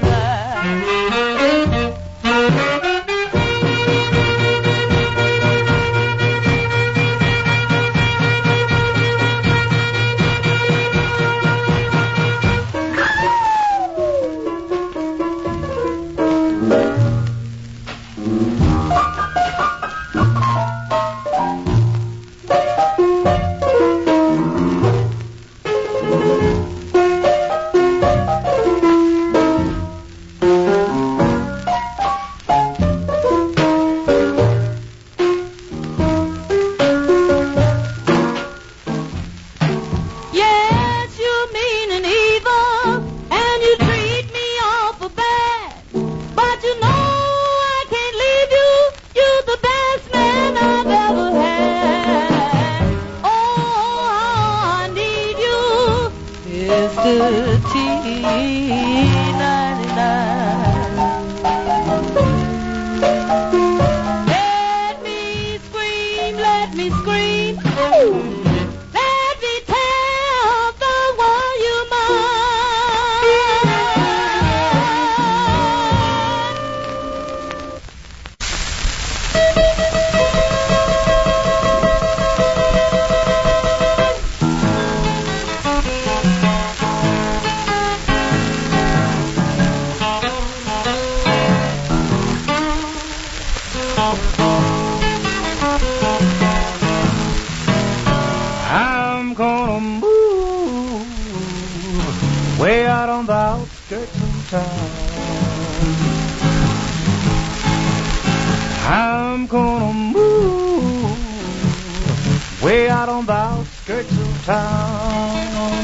I'm gonna move way out on the outskirts of town,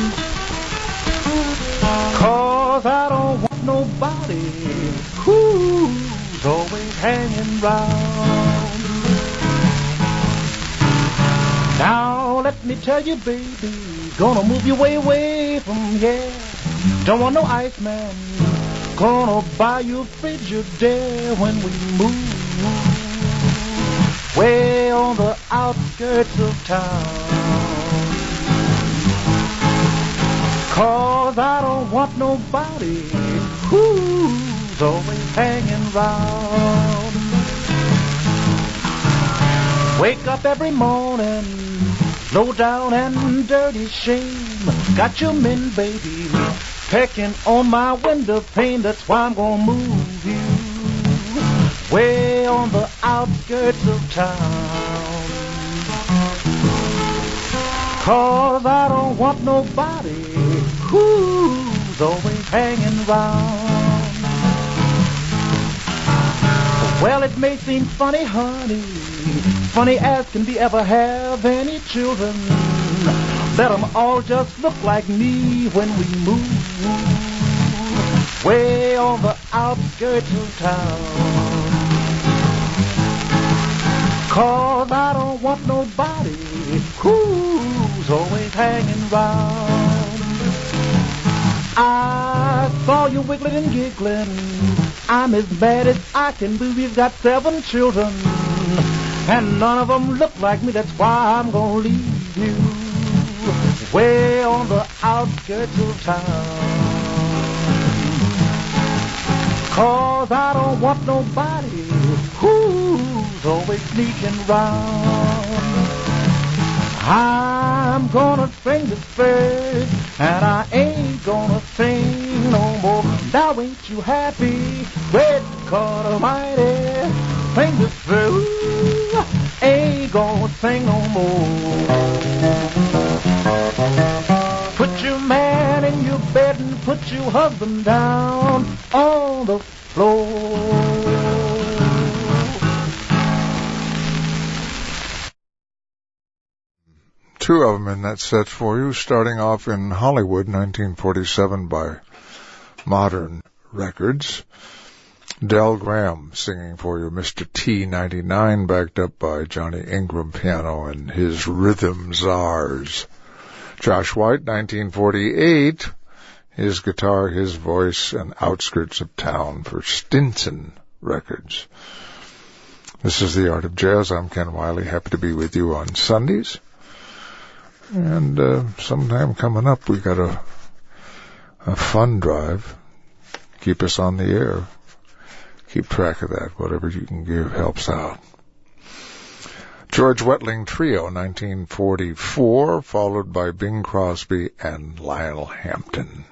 'cause I don't want nobody who's always hanging round. Now let me tell you, baby, gonna move you way away from here. Don't want no Iceman, gonna buy you a Frigidaire when we move way on the outskirts of town, 'cause I don't want nobody who's always hanging round. Wake up every morning, low down and dirty shame. Got your men, baby, pecking on my window pane. That's why I'm gonna move you way on the outskirts of town, 'cause I don't want nobody who's always hanging round. Well, it may seem funny, honey, funny as can be, ever have any children. Let them all just look like me when we move way on the outskirts of town, 'cause I don't want nobody who's always hanging round. I saw you wiggling and giggling. I'm as bad as I can be. We've got seven children, and none of them look like me. That's why I'm gonna leave you way on the outskirts of town. 'Cause I don't want nobody who's always sneaking round. I'm gonna sing this verse, and I ain't gonna sing no more. Now ain't you happy? Red God Almighty, sing this verse, ain't gonna sing no more. Put your man in your bed and put your husband down on the floor. Two of them in that set for you, starting off in Hollywood, nineteen forty-seven by Modern Records. Del Graham singing for you, Mister T ninety-nine, backed up by Johnny Ingram piano and his Rhythm Czars. Josh White, nineteen forty-eight, his guitar, his voice, and Outskirts of Town for Stinson Records. This is The Art of Jazz. I'm Ken Wiley, happy to be with you on Sundays. And uh, sometime coming up, we got a, a fun drive. Keep us on the air. Keep track of that. Whatever you can give helps out. George Wettling Trio, nineteen forty-four, followed by Bing Crosby and Lyle Hampton.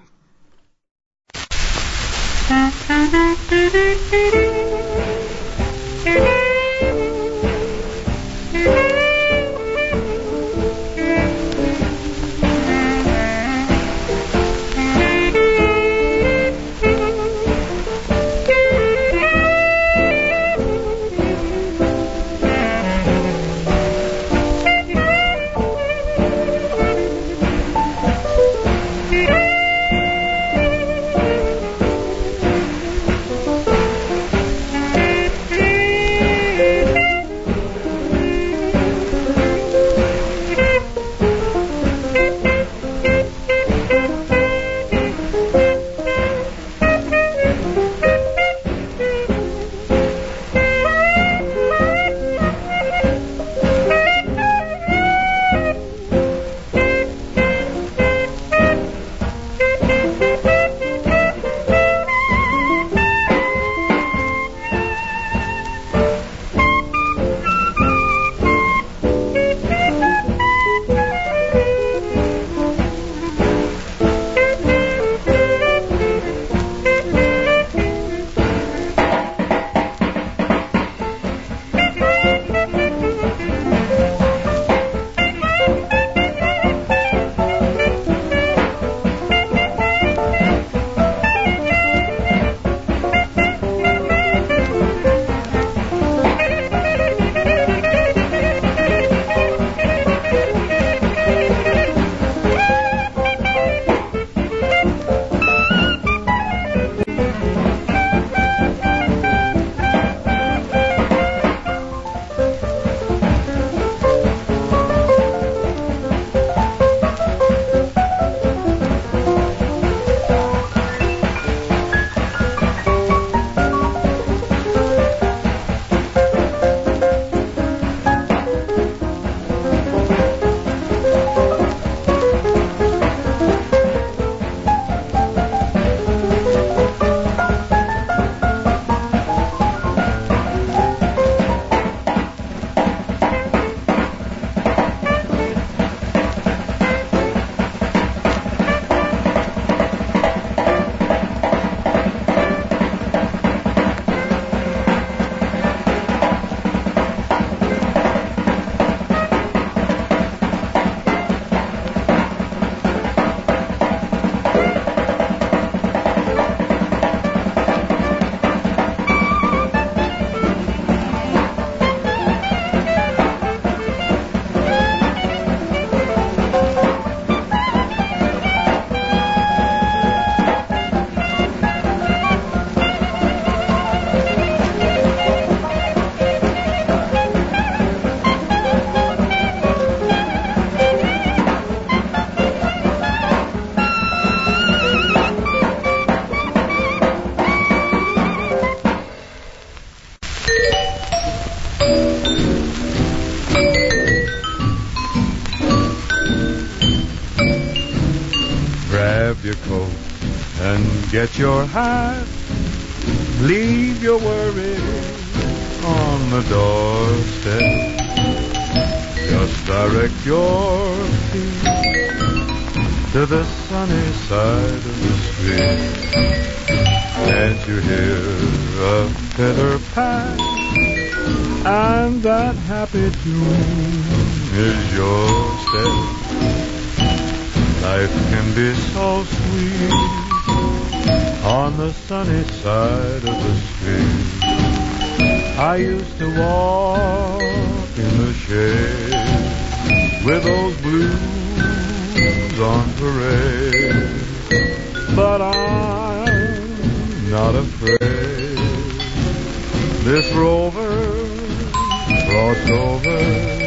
and get your hat. Leave your worries on the doorstep. Just direct your feet to the sunny side of the street. Can't you hear a pitter pat? And that happy tune is your step. Life can be so sweet on the sunny side of the street. I used to walk in the shade with those blues on parade, but I'm not afraid. This rover crossed over.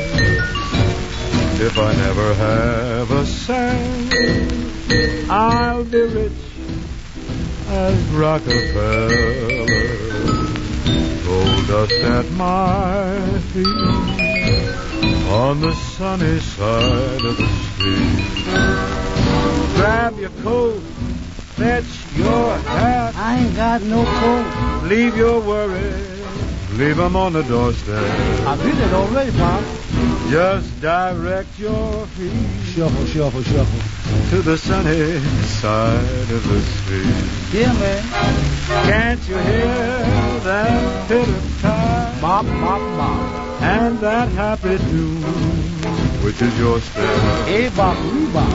If I never have a cent, I'll be rich as Rockefeller. Gold dust at my feet on the sunny side of the street. Grab your coat, fetch your hat. I ain't got no coat. Leave your worries, leave 'em on the doorstep. I did it already, Pop. Just direct your feet. Shuffle, shuffle, shuffle. To the sunny side of the street. Yeah, man. Can't you hear that pitter-pat? Bop, bop, bop. And that happy tune, which is your step. Hey, bop, wee, bop.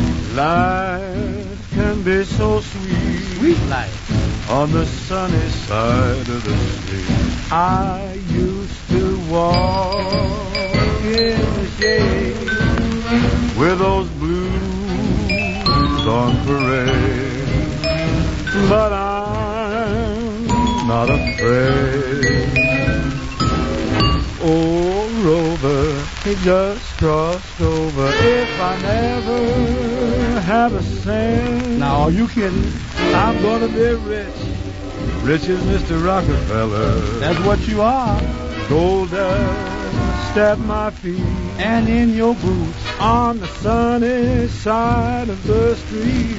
Life can be so sweet. Sweet life. On the sunny side of the street. I used to walk in the shade with those blues on parade, but I'm not afraid. Oh, Rover, he just crossed over. If I never have a cent, now are you kidding? I'm gonna be rich, rich as Mister Rockefeller. That's what you are. Gold dust at my feet, and in your boots on the sunny side of the street.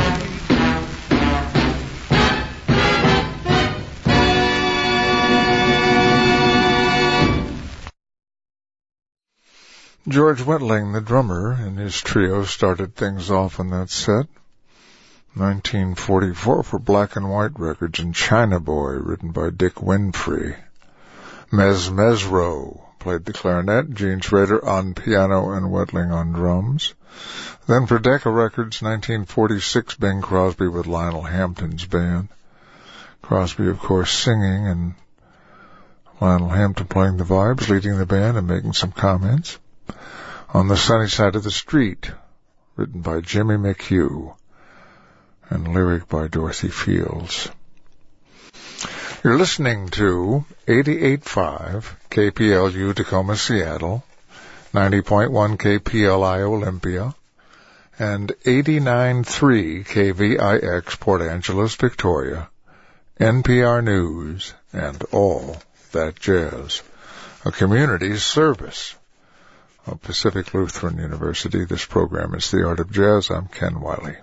George Wetling, the drummer, and his trio started things off on that set. nineteen forty-four for Black and White Records, and China Boy, written by Dick Winfrey. Mez Mesro played the clarinet, Gene Schrader on piano and Wetling on drums. Then for Decca Records, nineteen forty-six, Bing Crosby with Lionel Hampton's band. Crosby, of course, singing, and Lionel Hampton playing the vibes, leading the band and making some comments. On the Sunny Side of the Street, written by Jimmy McHugh, and lyric by Dorothy Fields. You're listening to eighty-eight point five K P L U Tacoma, Seattle, ninety point one K P L I Olympia, and eighty-nine point three K V I X Port Angeles, Victoria, N P R News, and all that jazz. A community service of Pacific Lutheran University. This program is The Art of Jazz. I'm Ken Wiley.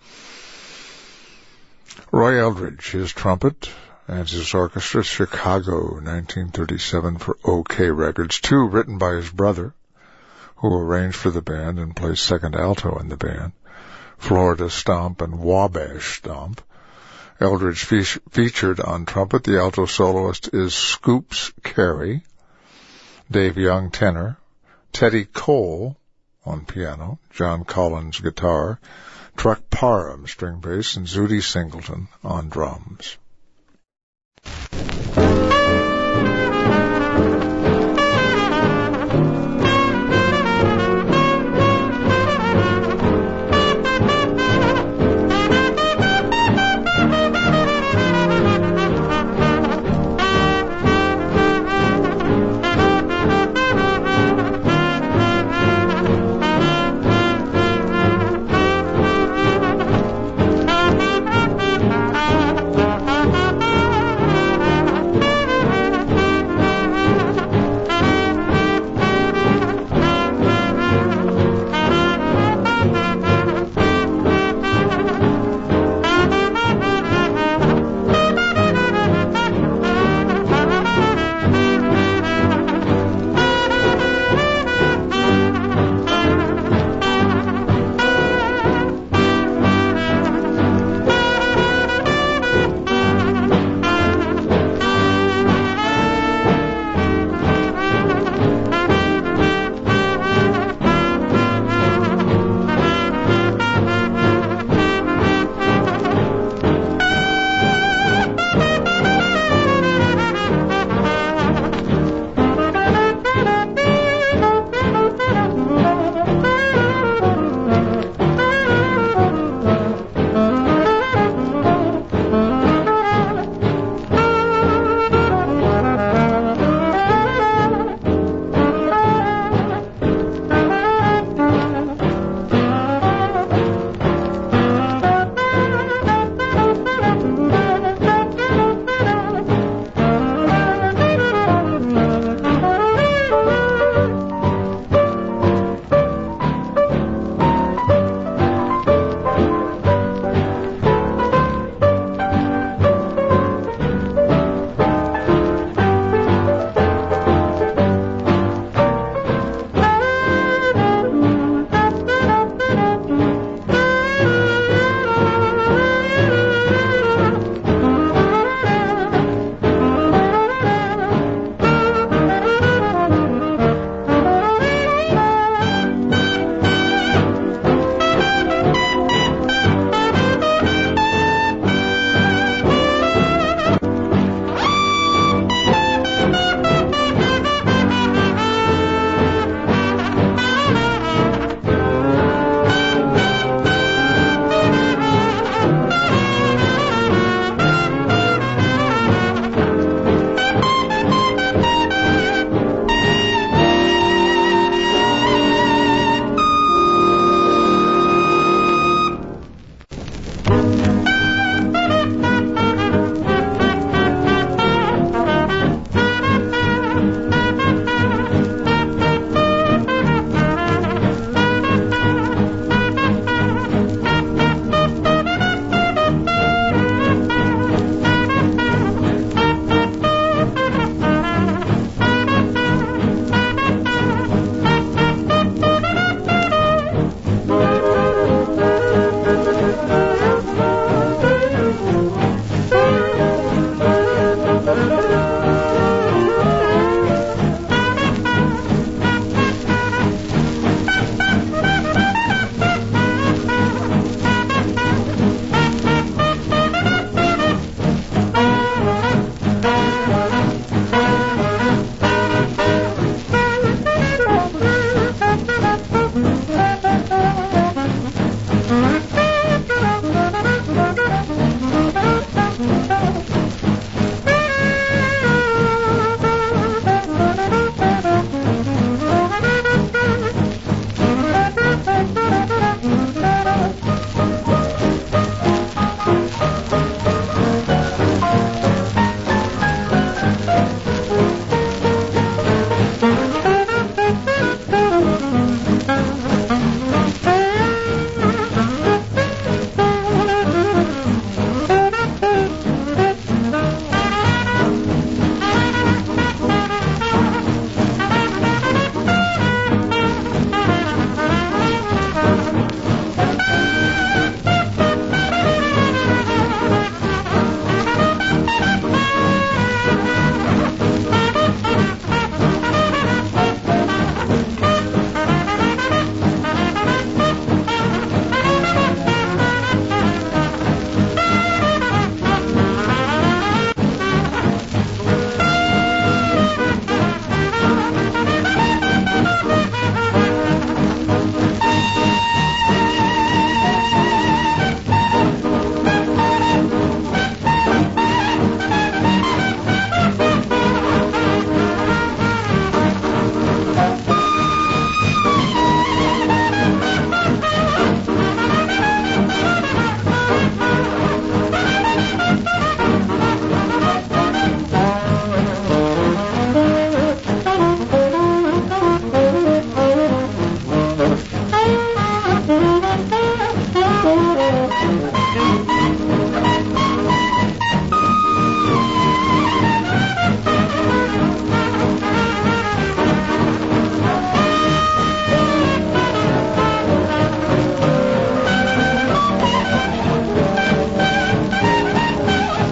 Roy Eldridge, his trumpet, and his orchestra, Chicago, nineteen thirty-seven for OK Records. Two written by his brother, who arranged for the band and plays second alto in the band, Florida Stomp and Wabash Stomp. Eldridge fe- featured on trumpet. The alto soloist is Scoops Carey, Dave Young tenor, Teddy Cole on piano, John Collins guitar, Truck Parham string bass, and Zudi Singleton on drums.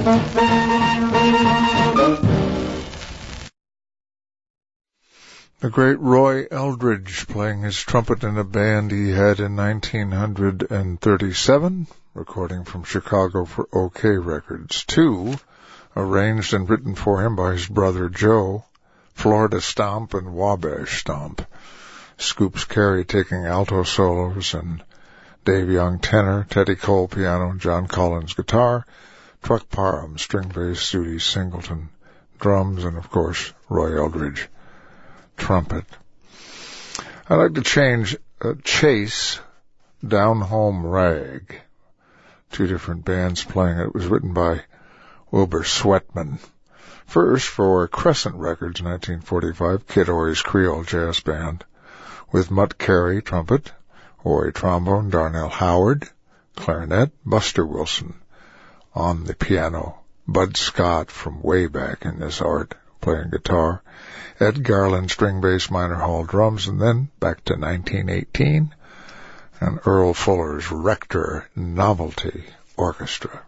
The great Roy Eldridge playing his trumpet in a band he had in nineteen thirty-seven, recording from Chicago for OK Records. Two, arranged and written for him by his brother Joe, Florida Stomp and Wabash Stomp. Scoops Carey taking alto solos and Dave Young tenor, Teddy Cole piano, John Collins guitar, Truck Parham string bass, Sudie Singleton drums, and of course Roy Eldridge trumpet. I'd like to change uh, Chase, Down Home Rag. Two different bands playing it. It was written by Wilbur Sweatman. First, for Crescent Records, nineteen forty-five, Kid Ory's Creole Jazz Band, with Mutt Carey, trumpet, Ory trombone, Darnell Howard, clarinet, Buster Wilson on the piano, Bud Scott from way back in this art, playing guitar, Ed Garland string bass, minor hall drums, and then back to nineteen eighteen, and Earl Fuller's Rector Novelty Orchestra.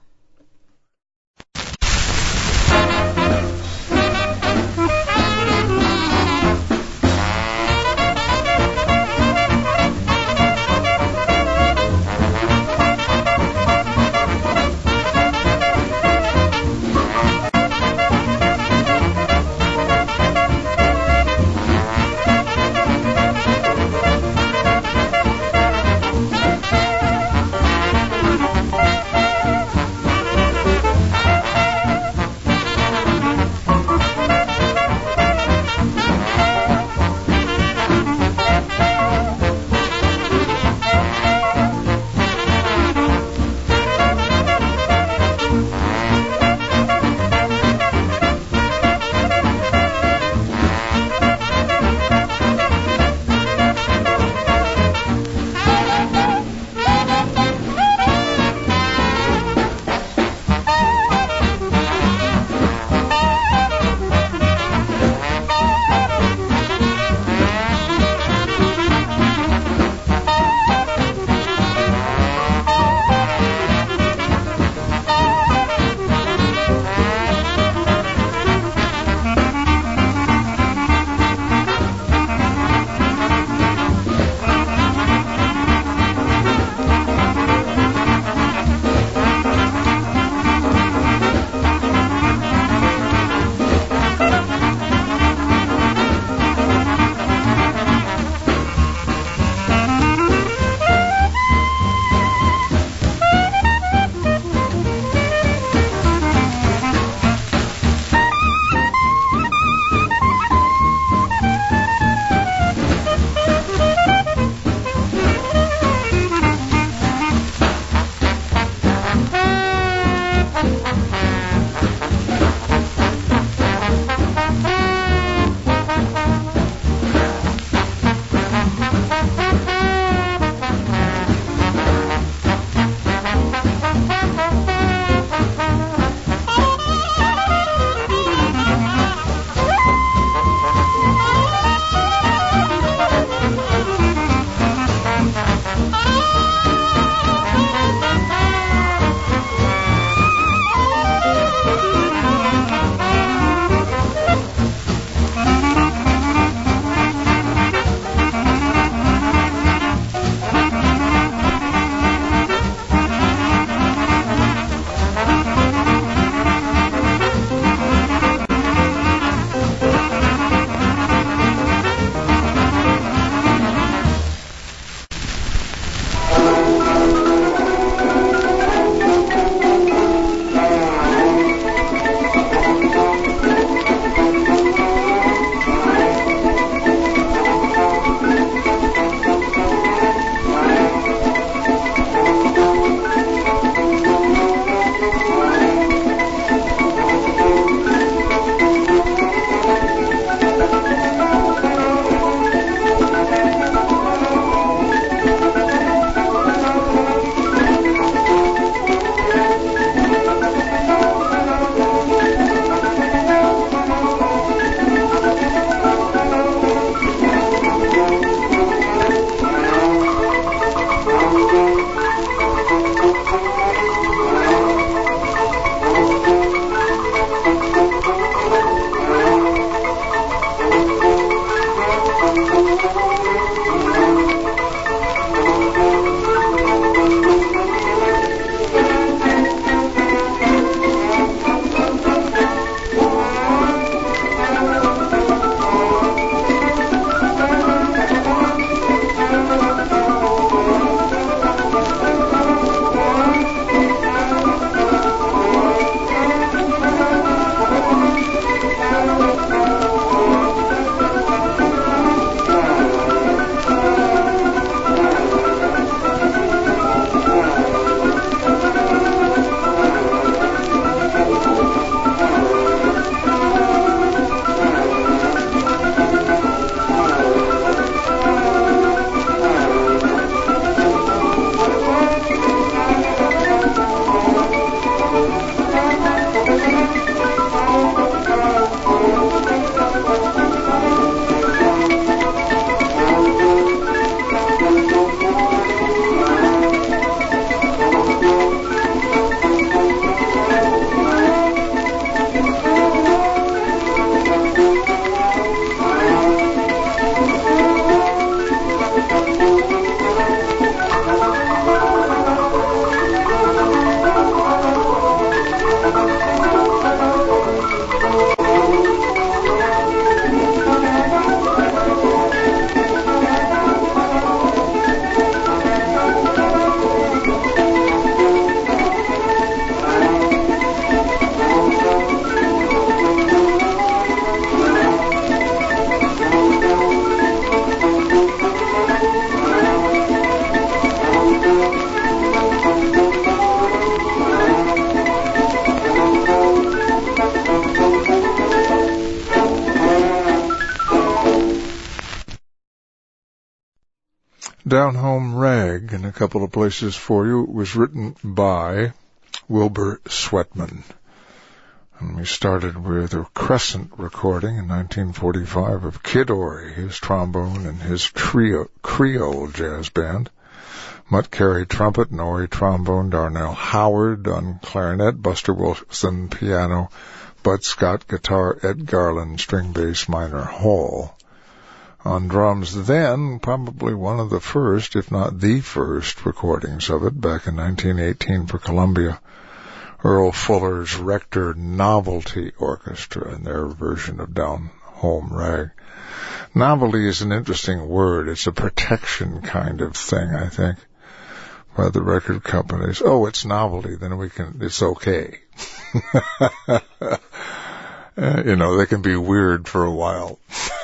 Down Home Rag in a couple of places for you. It was written by Wilbur Sweatman. And we started with a Crescent recording in nineteen forty-five of Kid Ory, his trombone and his trio, Creole jazz band. Mutt Carey trumpet, Ory trombone, Darnell Howard on clarinet, Buster Wilson piano, Bud Scott guitar, Ed Garland string bass, Minor Hall on drums. Then, probably one of the first, if not the first, recordings of it back in nineteen eighteen for Columbia, Earl Fuller's Rector Novelty Orchestra and their version of Down Home Rag. Novelty is an interesting word. It's a protection kind of thing, I think, by the record companies. Oh, it's novelty, then we can, it's okay. uh, you know, they can be weird for a while.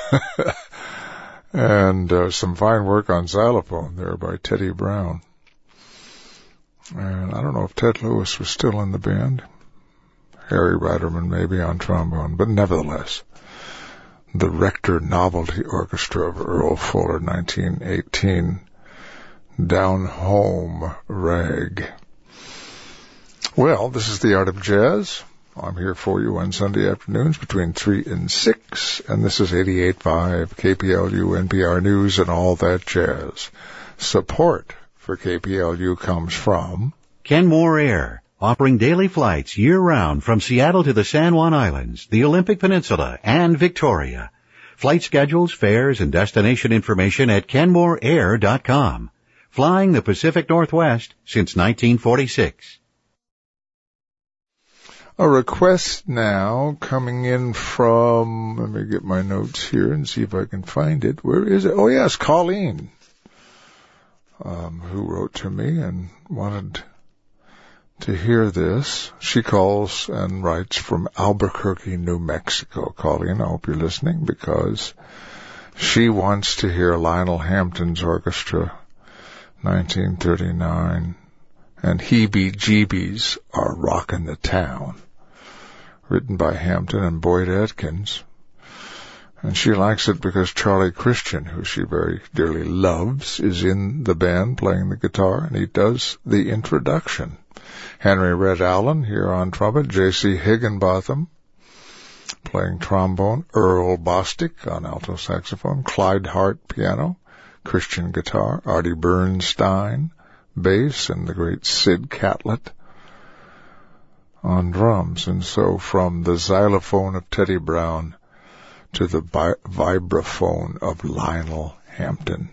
And uh, some fine work on xylophone there by Teddy Brown. And I don't know if Ted Lewis was still in the band. Harry Riderman maybe on trombone, but nevertheless, the Rector Novelty Orchestra of Earl Fuller, nineteen eighteen, Down Home Rag. Well, this is the Art of Jazz. I'm here for you on Sunday afternoons between three and six, and this is eighty-eight point five K P L U, N P R News, and all that jazz. Support for K P L U comes from Kenmore Air, offering daily flights year-round from Seattle to the San Juan Islands, the Olympic Peninsula, and Victoria. Flight schedules, fares, and destination information at kenmore air dot com. Flying the Pacific Northwest since nineteen forty-six. A request now coming in from, let me get my notes here and see if I can find it. Where is it? Oh, yes, Colleen, um, who wrote to me and wanted to hear this. She calls and writes from Albuquerque, New Mexico. Colleen, I hope you're listening, because she wants to hear Lionel Hampton's orchestra, nineteen thirty-nine, and Heebie-Jeebies Are Rockin' the Town, written by Hampton and Boyd Atkins. And she likes it because Charlie Christian, who she very dearly loves, is in the band playing the guitar, and he does the introduction. Henry Red Allen here on trumpet, J C Higginbotham playing trombone, Earl Bostic on alto saxophone, Clyde Hart piano, Christian guitar, Artie Bernstein bass, and the great Sid Catlett on drums. And so from the xylophone of Teddy Brown to the bi- vibraphone of Lionel Hampton.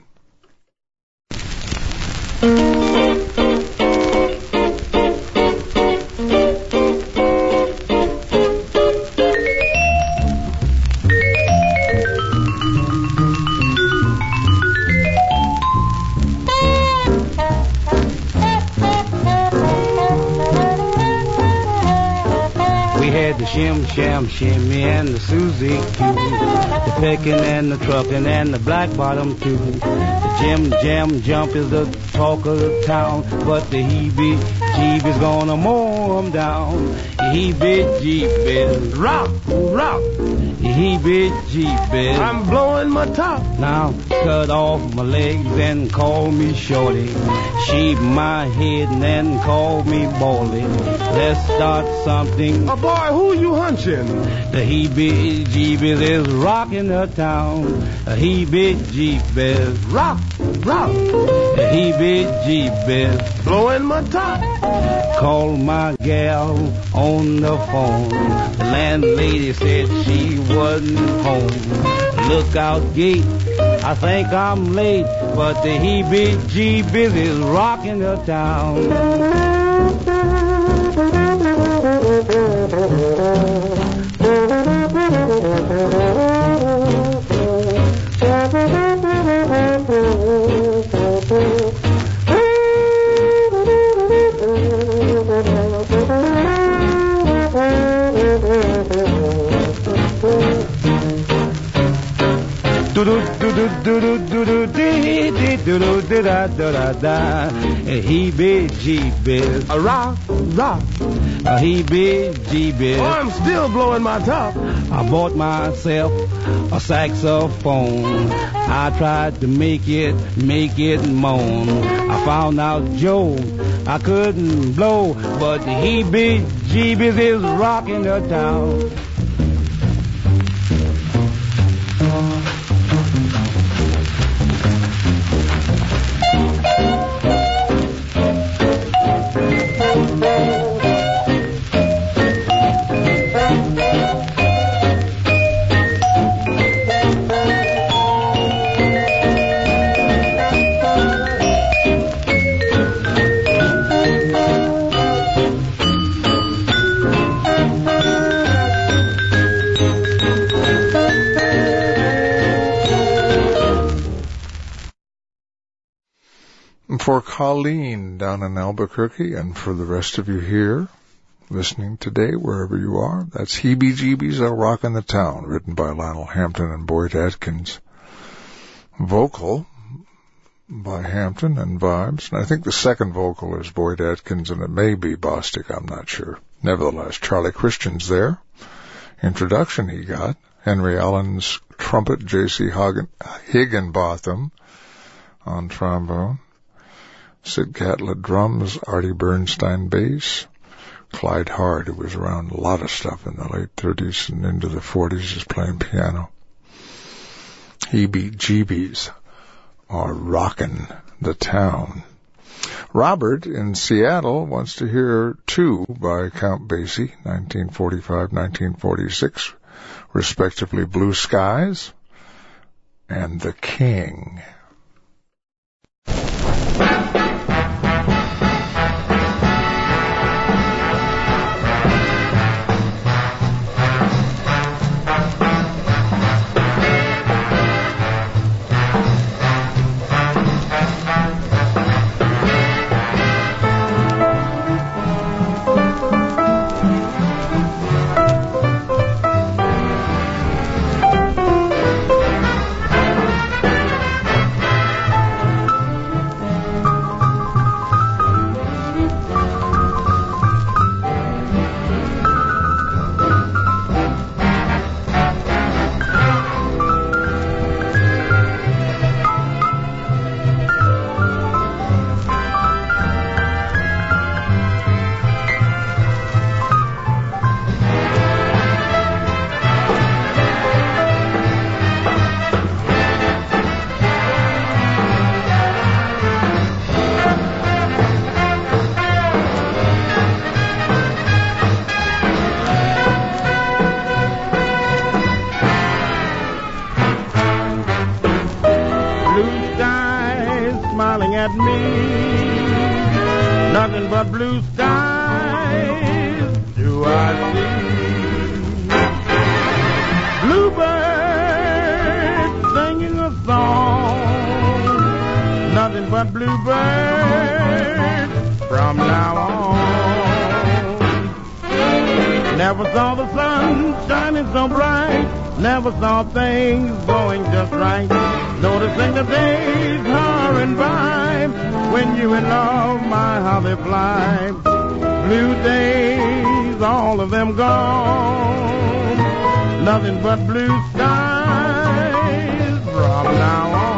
The shim, sham, shimmy, and the Susie Q, the pecking and the trucking and the black bottom too. The jim, jam, jump is the talk of the town, but the heebie-jeebies gonna mow 'em down. Heebie-jeebies, rock, rock, heebie-jeebies. I'm blowing my top. Now cut off my legs and call me shorty. Shave my head and then call me baldy. Let's start something. Oh boy, who you hunching? The heebie-jeebies is rocking the town. The heebie-jeebies, rock, rock. The heebie-jeebies, blowing my top. Call my gal on the phone. The landlady said she wasn't home. Lookout gate, I think I'm late, but the heebie-jeebies is rocking the town. do do do do do do do do dee dee do do da da da da da. He be G biz a rock rock. He be G biz. Oh, I'm still blowing my top. I bought myself a saxophone. I tried to make it make it moan. I found out Joe I couldn't blow, but he be G biz is rocking the town. For Colleen down in Albuquerque, and for the rest of you here listening today, wherever you are, that's Heebie-Jeebies Are Rockin' the Town, written by Lionel Hampton and Boyd Atkins. Vocal by Hampton and Vibes. And I think the second vocal is Boyd Atkins, and it may be Bostic, I'm not sure. Nevertheless, Charlie Christian's there. Introduction he got. Henry Allen's trumpet, J C Higginbotham on trombone. Sid Catlett drums, Artie Bernstein bass, Clyde Hart, who was around a lot of stuff in the late thirties and into the forties, is playing piano. Heebie-Jeebies Are Rockin' the Town. Robert in Seattle wants to hear two by Count Basie, nineteen forty-five nineteen forty-six, respectively Blue Skies and The King. Nothing but blue skies from now on.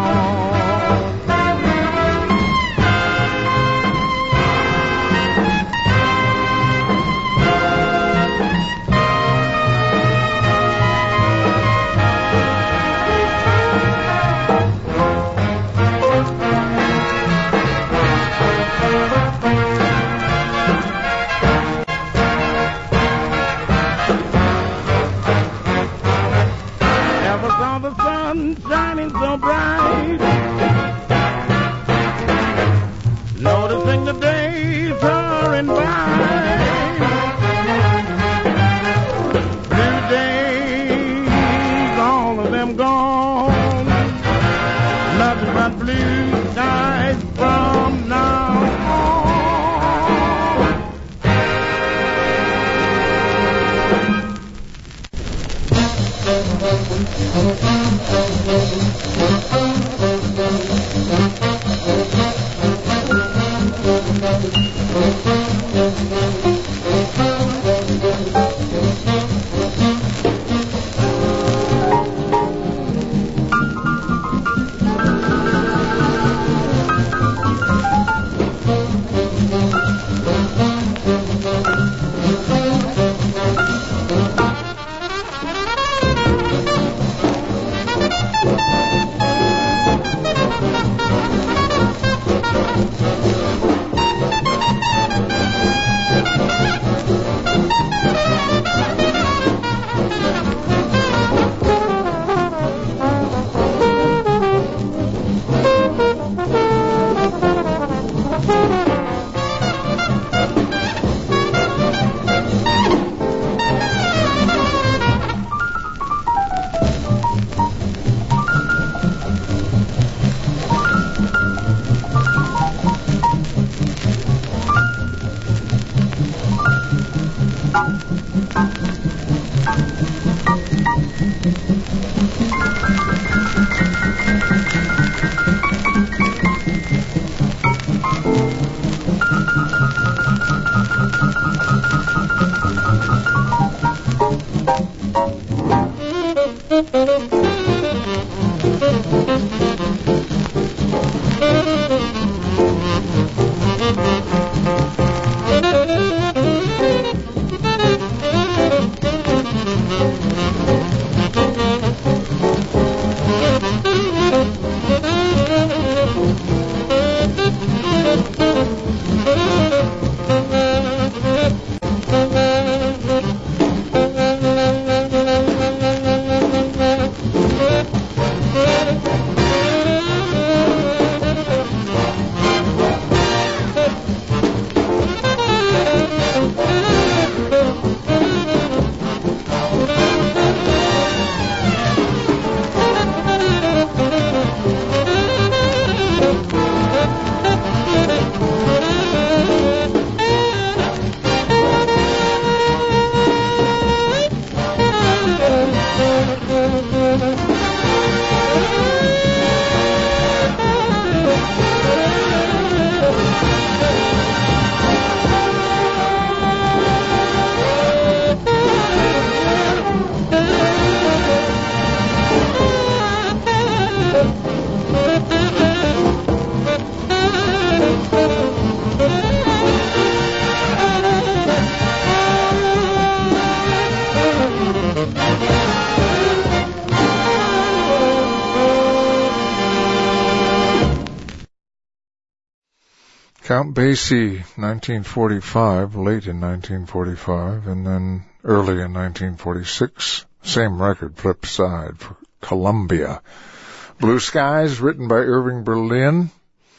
Count Basie, nineteen forty-five, late in nineteen forty-five, and then early in nineteen forty-six, same record, flip side, for Columbia. Blue Skies, written by Irving Berlin,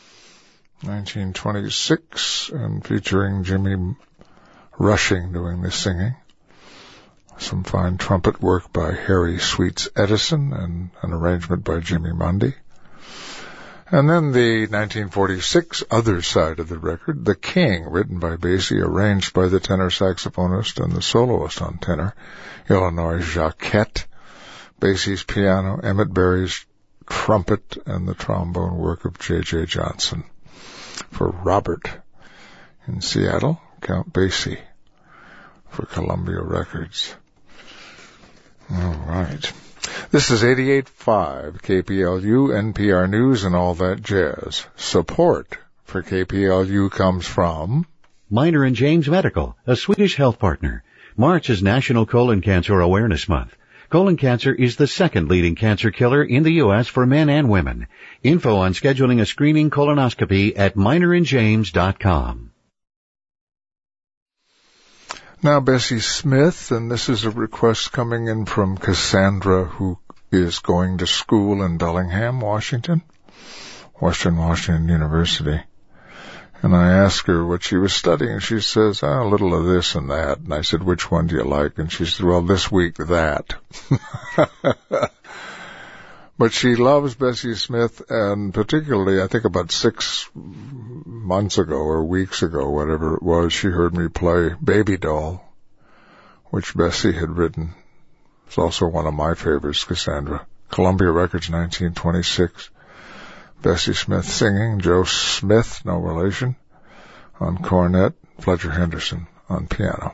nineteen twenty-six, and featuring Jimmy Rushing doing the singing. Some fine trumpet work by Harry Sweets Edison, and an arrangement by Jimmy Mundy. And then the nineteen forty-six other side of the record, The King, written by Basie, arranged by the tenor saxophonist and the soloist on tenor, Illinois Jacquet, Basie's piano, Emmett Berry's trumpet, and the trombone work of J J Johnson. For Robert in Seattle, Count Basie for Columbia Records. All right. This is eighty-eight point five K P L U, N P R News, and all that jazz. Support for K P L U comes from Minor and James Medical, a Swedish health partner. March is National Colon Cancer Awareness Month. Colon cancer is the second leading cancer killer in the U S for men and women. Info on scheduling a screening colonoscopy at minor and james dot com. Now Bessie Smith, and this is a request coming in from Cassandra, who is going to school in Bellingham, Washington, Western Washington University. And I asked her what she was studying, and she says, oh, a little of this and that. And I said, which one do you like? And she said, well, this week, that. But she loves Bessie Smith, and particularly, I think about six months ago or weeks ago, whatever it was, she heard me play Baby Doll, which Bessie had written. It's also one of my favorites, Cassandra. Columbia Records, nineteen twenty-six. Bessie Smith singing, Joe Smith, no relation, on cornet, Fletcher Henderson on piano.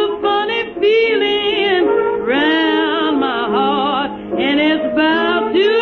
About to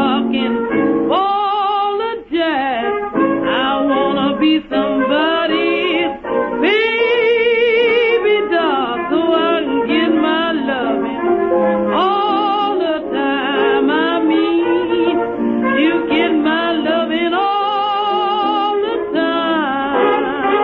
rocking all the jazz. I wanna be somebody's baby doll so I can get my loving all the time. I mean, you get my loving all the time.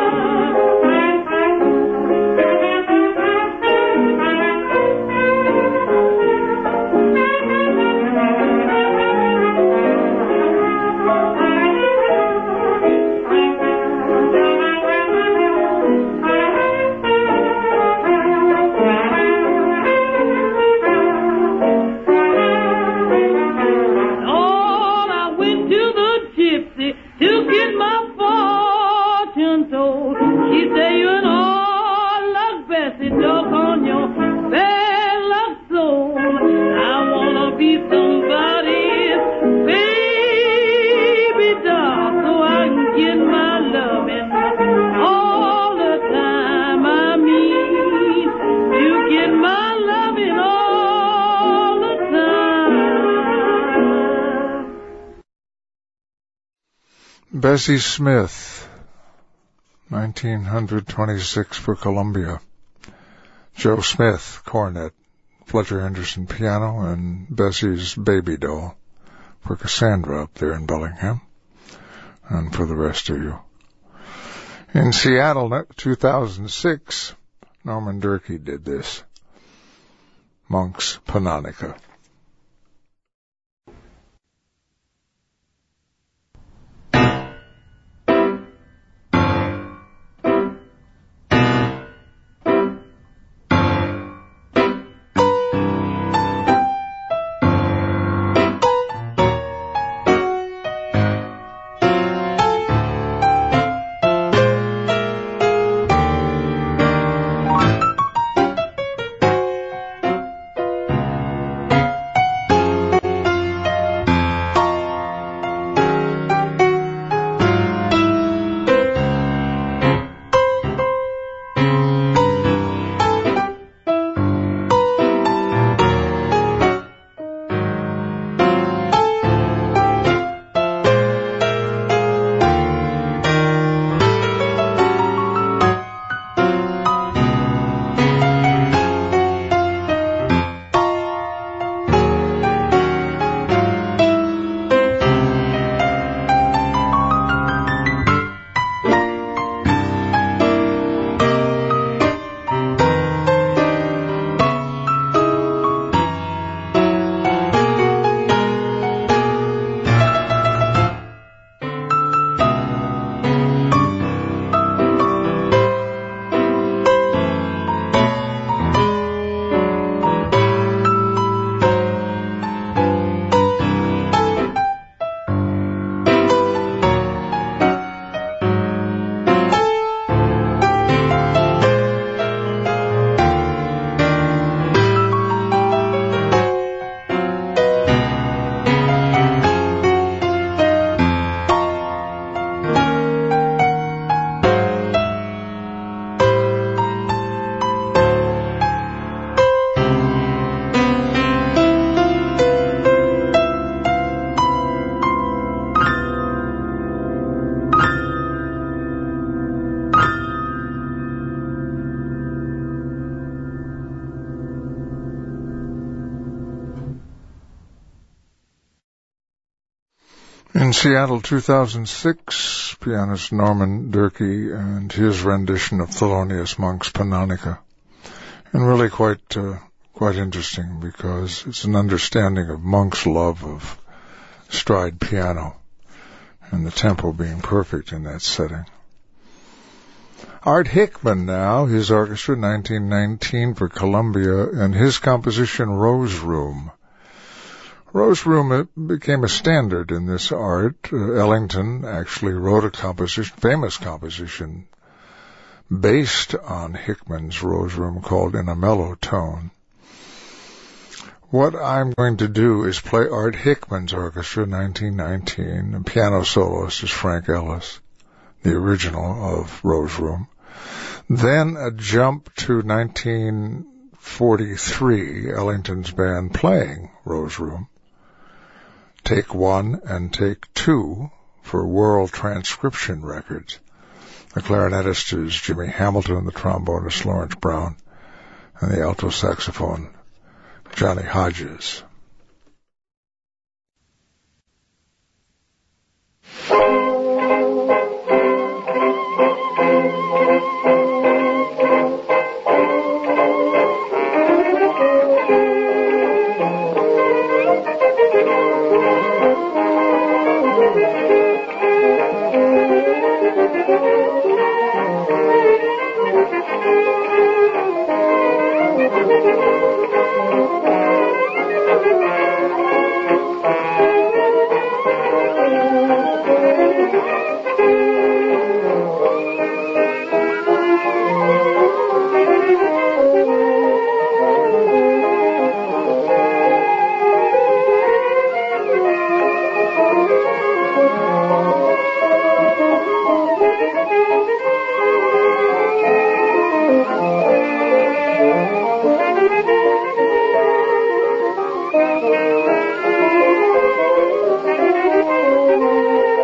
Lord, I went to the gypsy to get my fortune told. She said, you're an all luck Bessie, dog on your bad luck soul. I wanna be somebody's baby doll so I can get my loving all the time. I mean, you get my loving all the time. Bessie Smith, nineteen twenty-six for Columbia. Joe Smith, cornet. Fletcher Henderson, piano, and Bessie's Baby Doll for Cassandra up there in Bellingham, and for the rest of you. In Seattle, two thousand six, Norman Durkee did this. Monk's Panonica. In Seattle, two thousand six, pianist Norman Durkee and his rendition of Thelonious Monk's Panonica. And really quite uh, quite interesting because it's an understanding of Monk's love of stride piano and the tempo being perfect in that setting. Art Hickman now, his orchestra, nineteen nineteen for Columbia, and his composition Rose Room. Rose Room became a standard in this art. Uh, Ellington actually wrote a composition, famous composition, based on Hickman's Rose Room called In a Mellow Tone. What I'm going to do is play Art Hickman's orchestra, nineteen nineteen. The piano soloist is Frank Ellis, the original of Rose Room. Then a jump to nineteen forty-three, Ellington's band playing Rose Room. Take One and Take Two for World Transcription Records. The clarinetist is Jimmy Hamilton, the trombonist Lawrence Brown, and the alto saxophone Johnny Hodges. Thank you.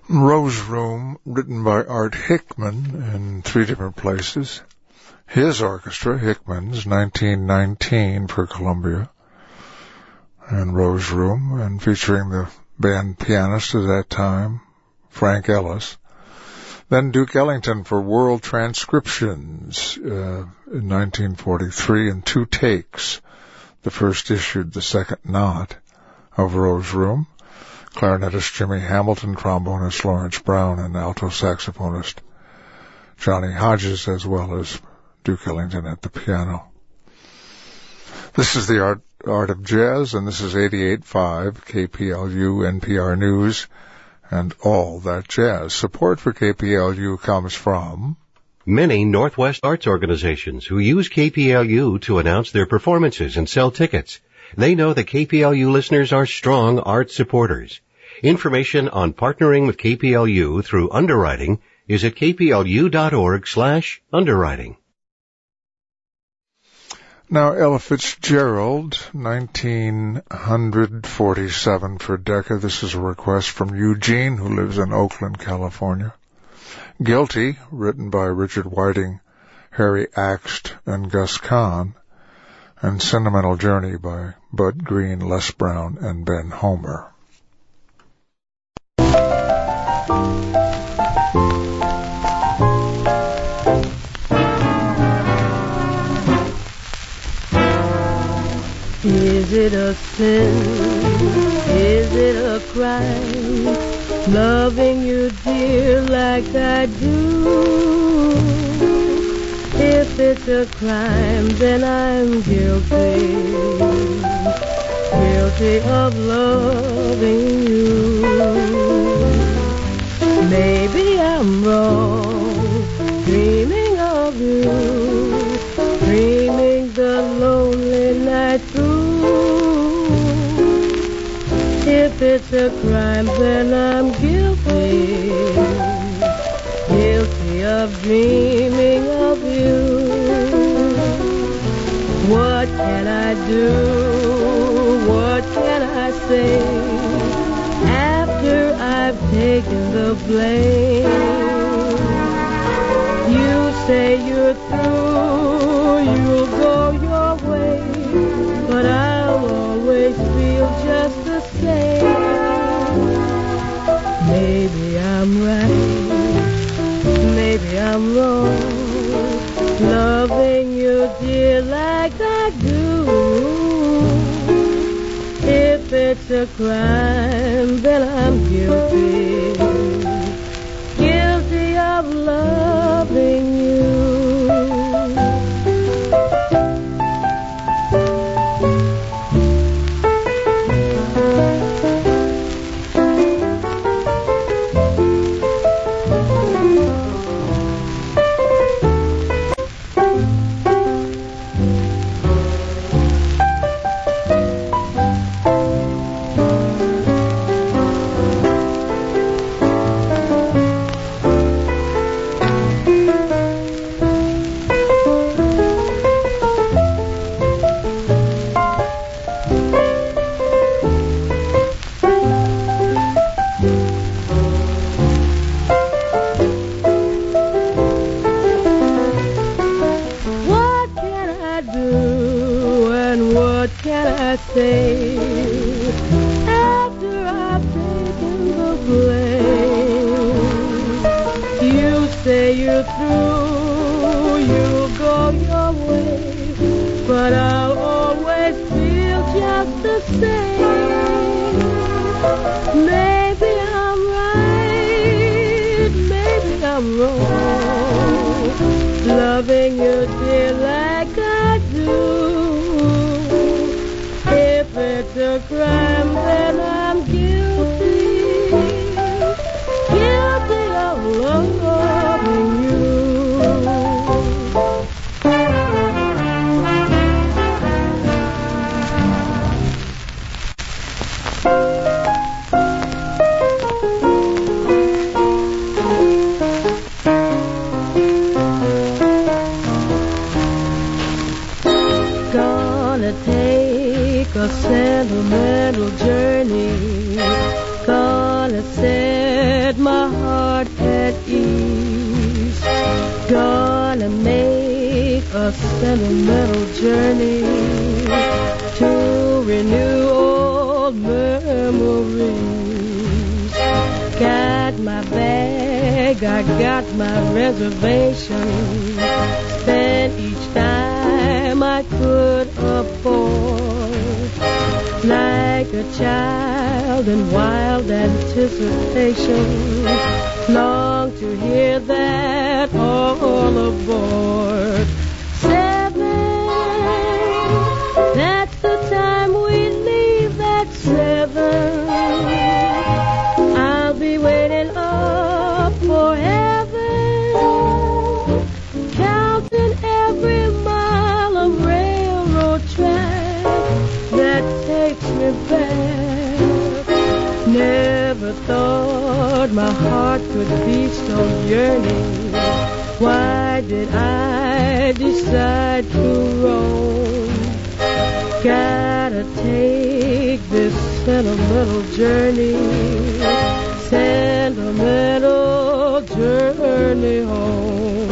Rose Room, written by Art Hickman in three different places. His orchestra, Hickman's, nineteen nineteen for Columbia. And Rose Room, and featuring the band pianist at that time, Frank Ellis. Then Duke Ellington for World Transcriptions uh, in nineteen forty-three in two takes. The first issued, the second not, of Rose Room. Clarinetist Jimmy Hamilton, trombonist Lawrence Brown, and alto saxophonist Johnny Hodges, as well as Duke Ellington at the piano. This is the Art, Art of Jazz, and this is eighty-eight point five K P L U, N P R News, and all that jazz. Support for K P L U comes from many Northwest arts organizations who use K P L U to announce their performances and sell tickets. They know that K P L U listeners are strong art supporters. Information on partnering with K P L U through underwriting is at kplu.org slash underwriting. Now, Ella Fitzgerald, nineteen forty-seven for Decca. This is a request from Eugene, who lives in Oakland, California. Guilty, written by Richard Whiting, Harry Axt, and Gus Kahn. And Sentimental Journey by Bud Green, Les Brown, and Ben Homer. Is it a sin? Is it a crime? Loving you, dear, like I do. If it's a crime, then I'm guilty. Guilty of loving you. Maybe I'm wrong, dreaming of you, dreaming the lonely night through. If it's a crime, then I'm guilty. Guilty of dreaming of you. What can I do? What can I say after I've taken the blame? You say you're through, you'll go your way, but I'll always feel just the same. Maybe I'm right, maybe I'm wrong, loving you, dear, like I do. If it's a crime, then I'm guilty, guilty of loving you. Sentimental journey, gonna sail set my heart at ease. Gonna make a sentimental journey to renew old memories. Got my bag, I got my reservation. Spent each time I could afford. Like a child in wild anticipation, long to hear that all aboard. Seven, that's the time we leave at seven. I'll be waiting up for heaven, counting every mile of railroad track that takes me back. Never thought my heart could be so yearning. Why did I decide to roam? Gotta take this sentimental journey, sentimental journey home.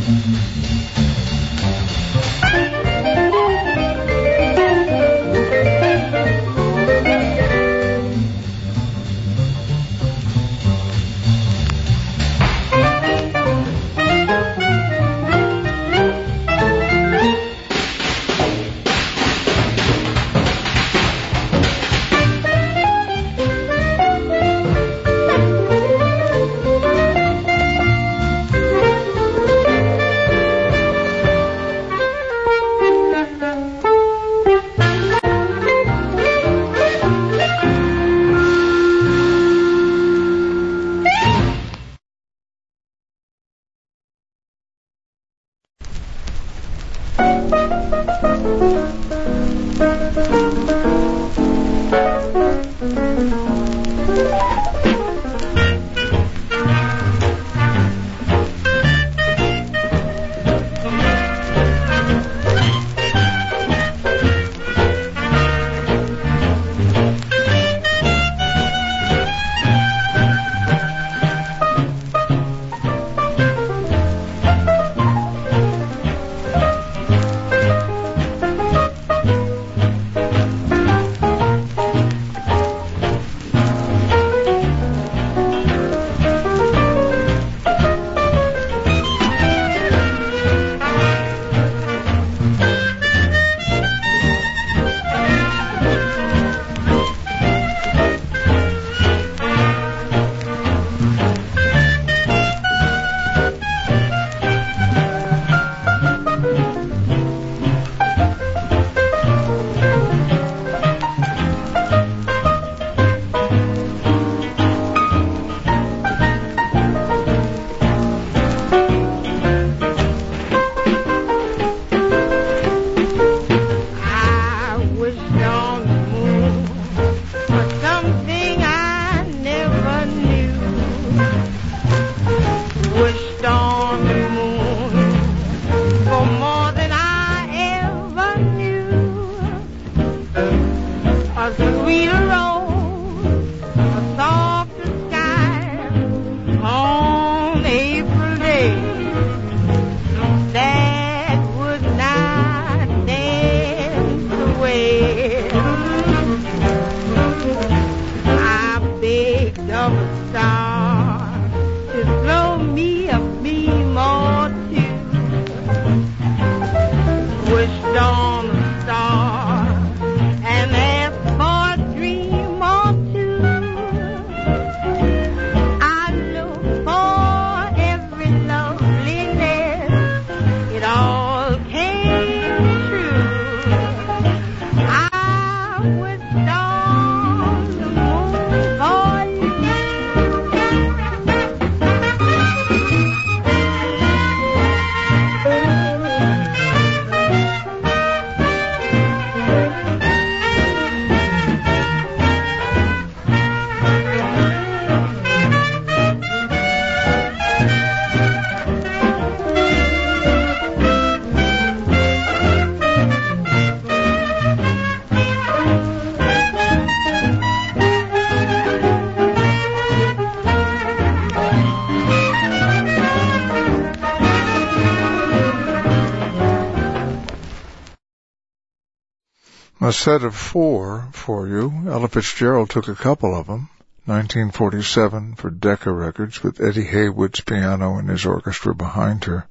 A set of four for you. Ella Fitzgerald took a couple of them. nineteen forty-seven for Decca Records with Eddie Haywood's piano and his orchestra behind her.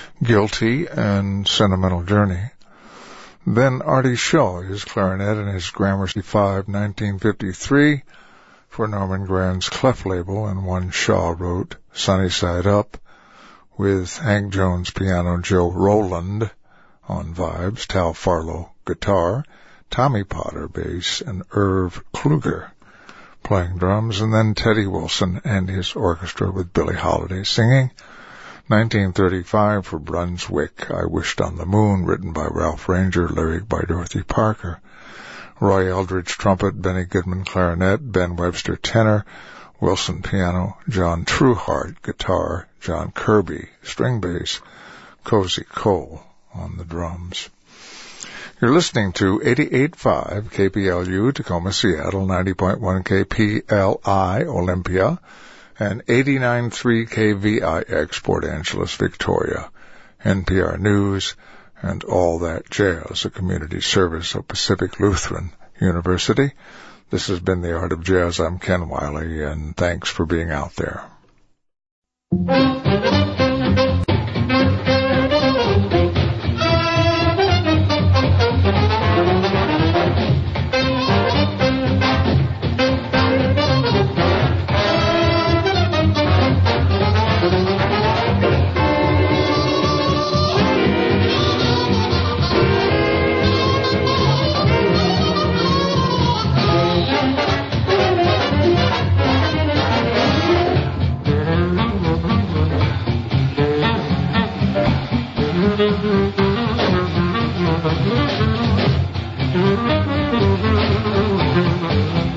Guilty and Sentimental Journey. Then Artie Shaw, his clarinet and his Gramercy five, nineteen fifty-three for Norman Grand's Clef label, and one Shaw wrote, Sunny Side Up, with Hank Jones piano, Joe Rowland on vibes, Tal Farlow guitar, Tommy Potter bass, and Irv Kluger playing drums, and then Teddy Wilson and his orchestra with Billie Holiday singing. nineteen thirty-five for Brunswick, I Wished on the Moon, written by Ralph Ranger, lyric by Dorothy Parker. Roy Eldridge trumpet, Benny Goodman clarinet, Ben Webster tenor, Wilson piano, John Trueheart guitar, John Kirby string bass, Cozy Cole on the drums. You're listening to eighty-eight point five K P L U Tacoma, Seattle, ninety point one K P L I Olympia, and eighty-nine point three K V I X Port Angeles, Victoria. N P R News, and All That Jazz, a community service of Pacific Lutheran University. This has been The Art of Jazz. I'm Ken Wiley, and thanks for being out there. Thank you.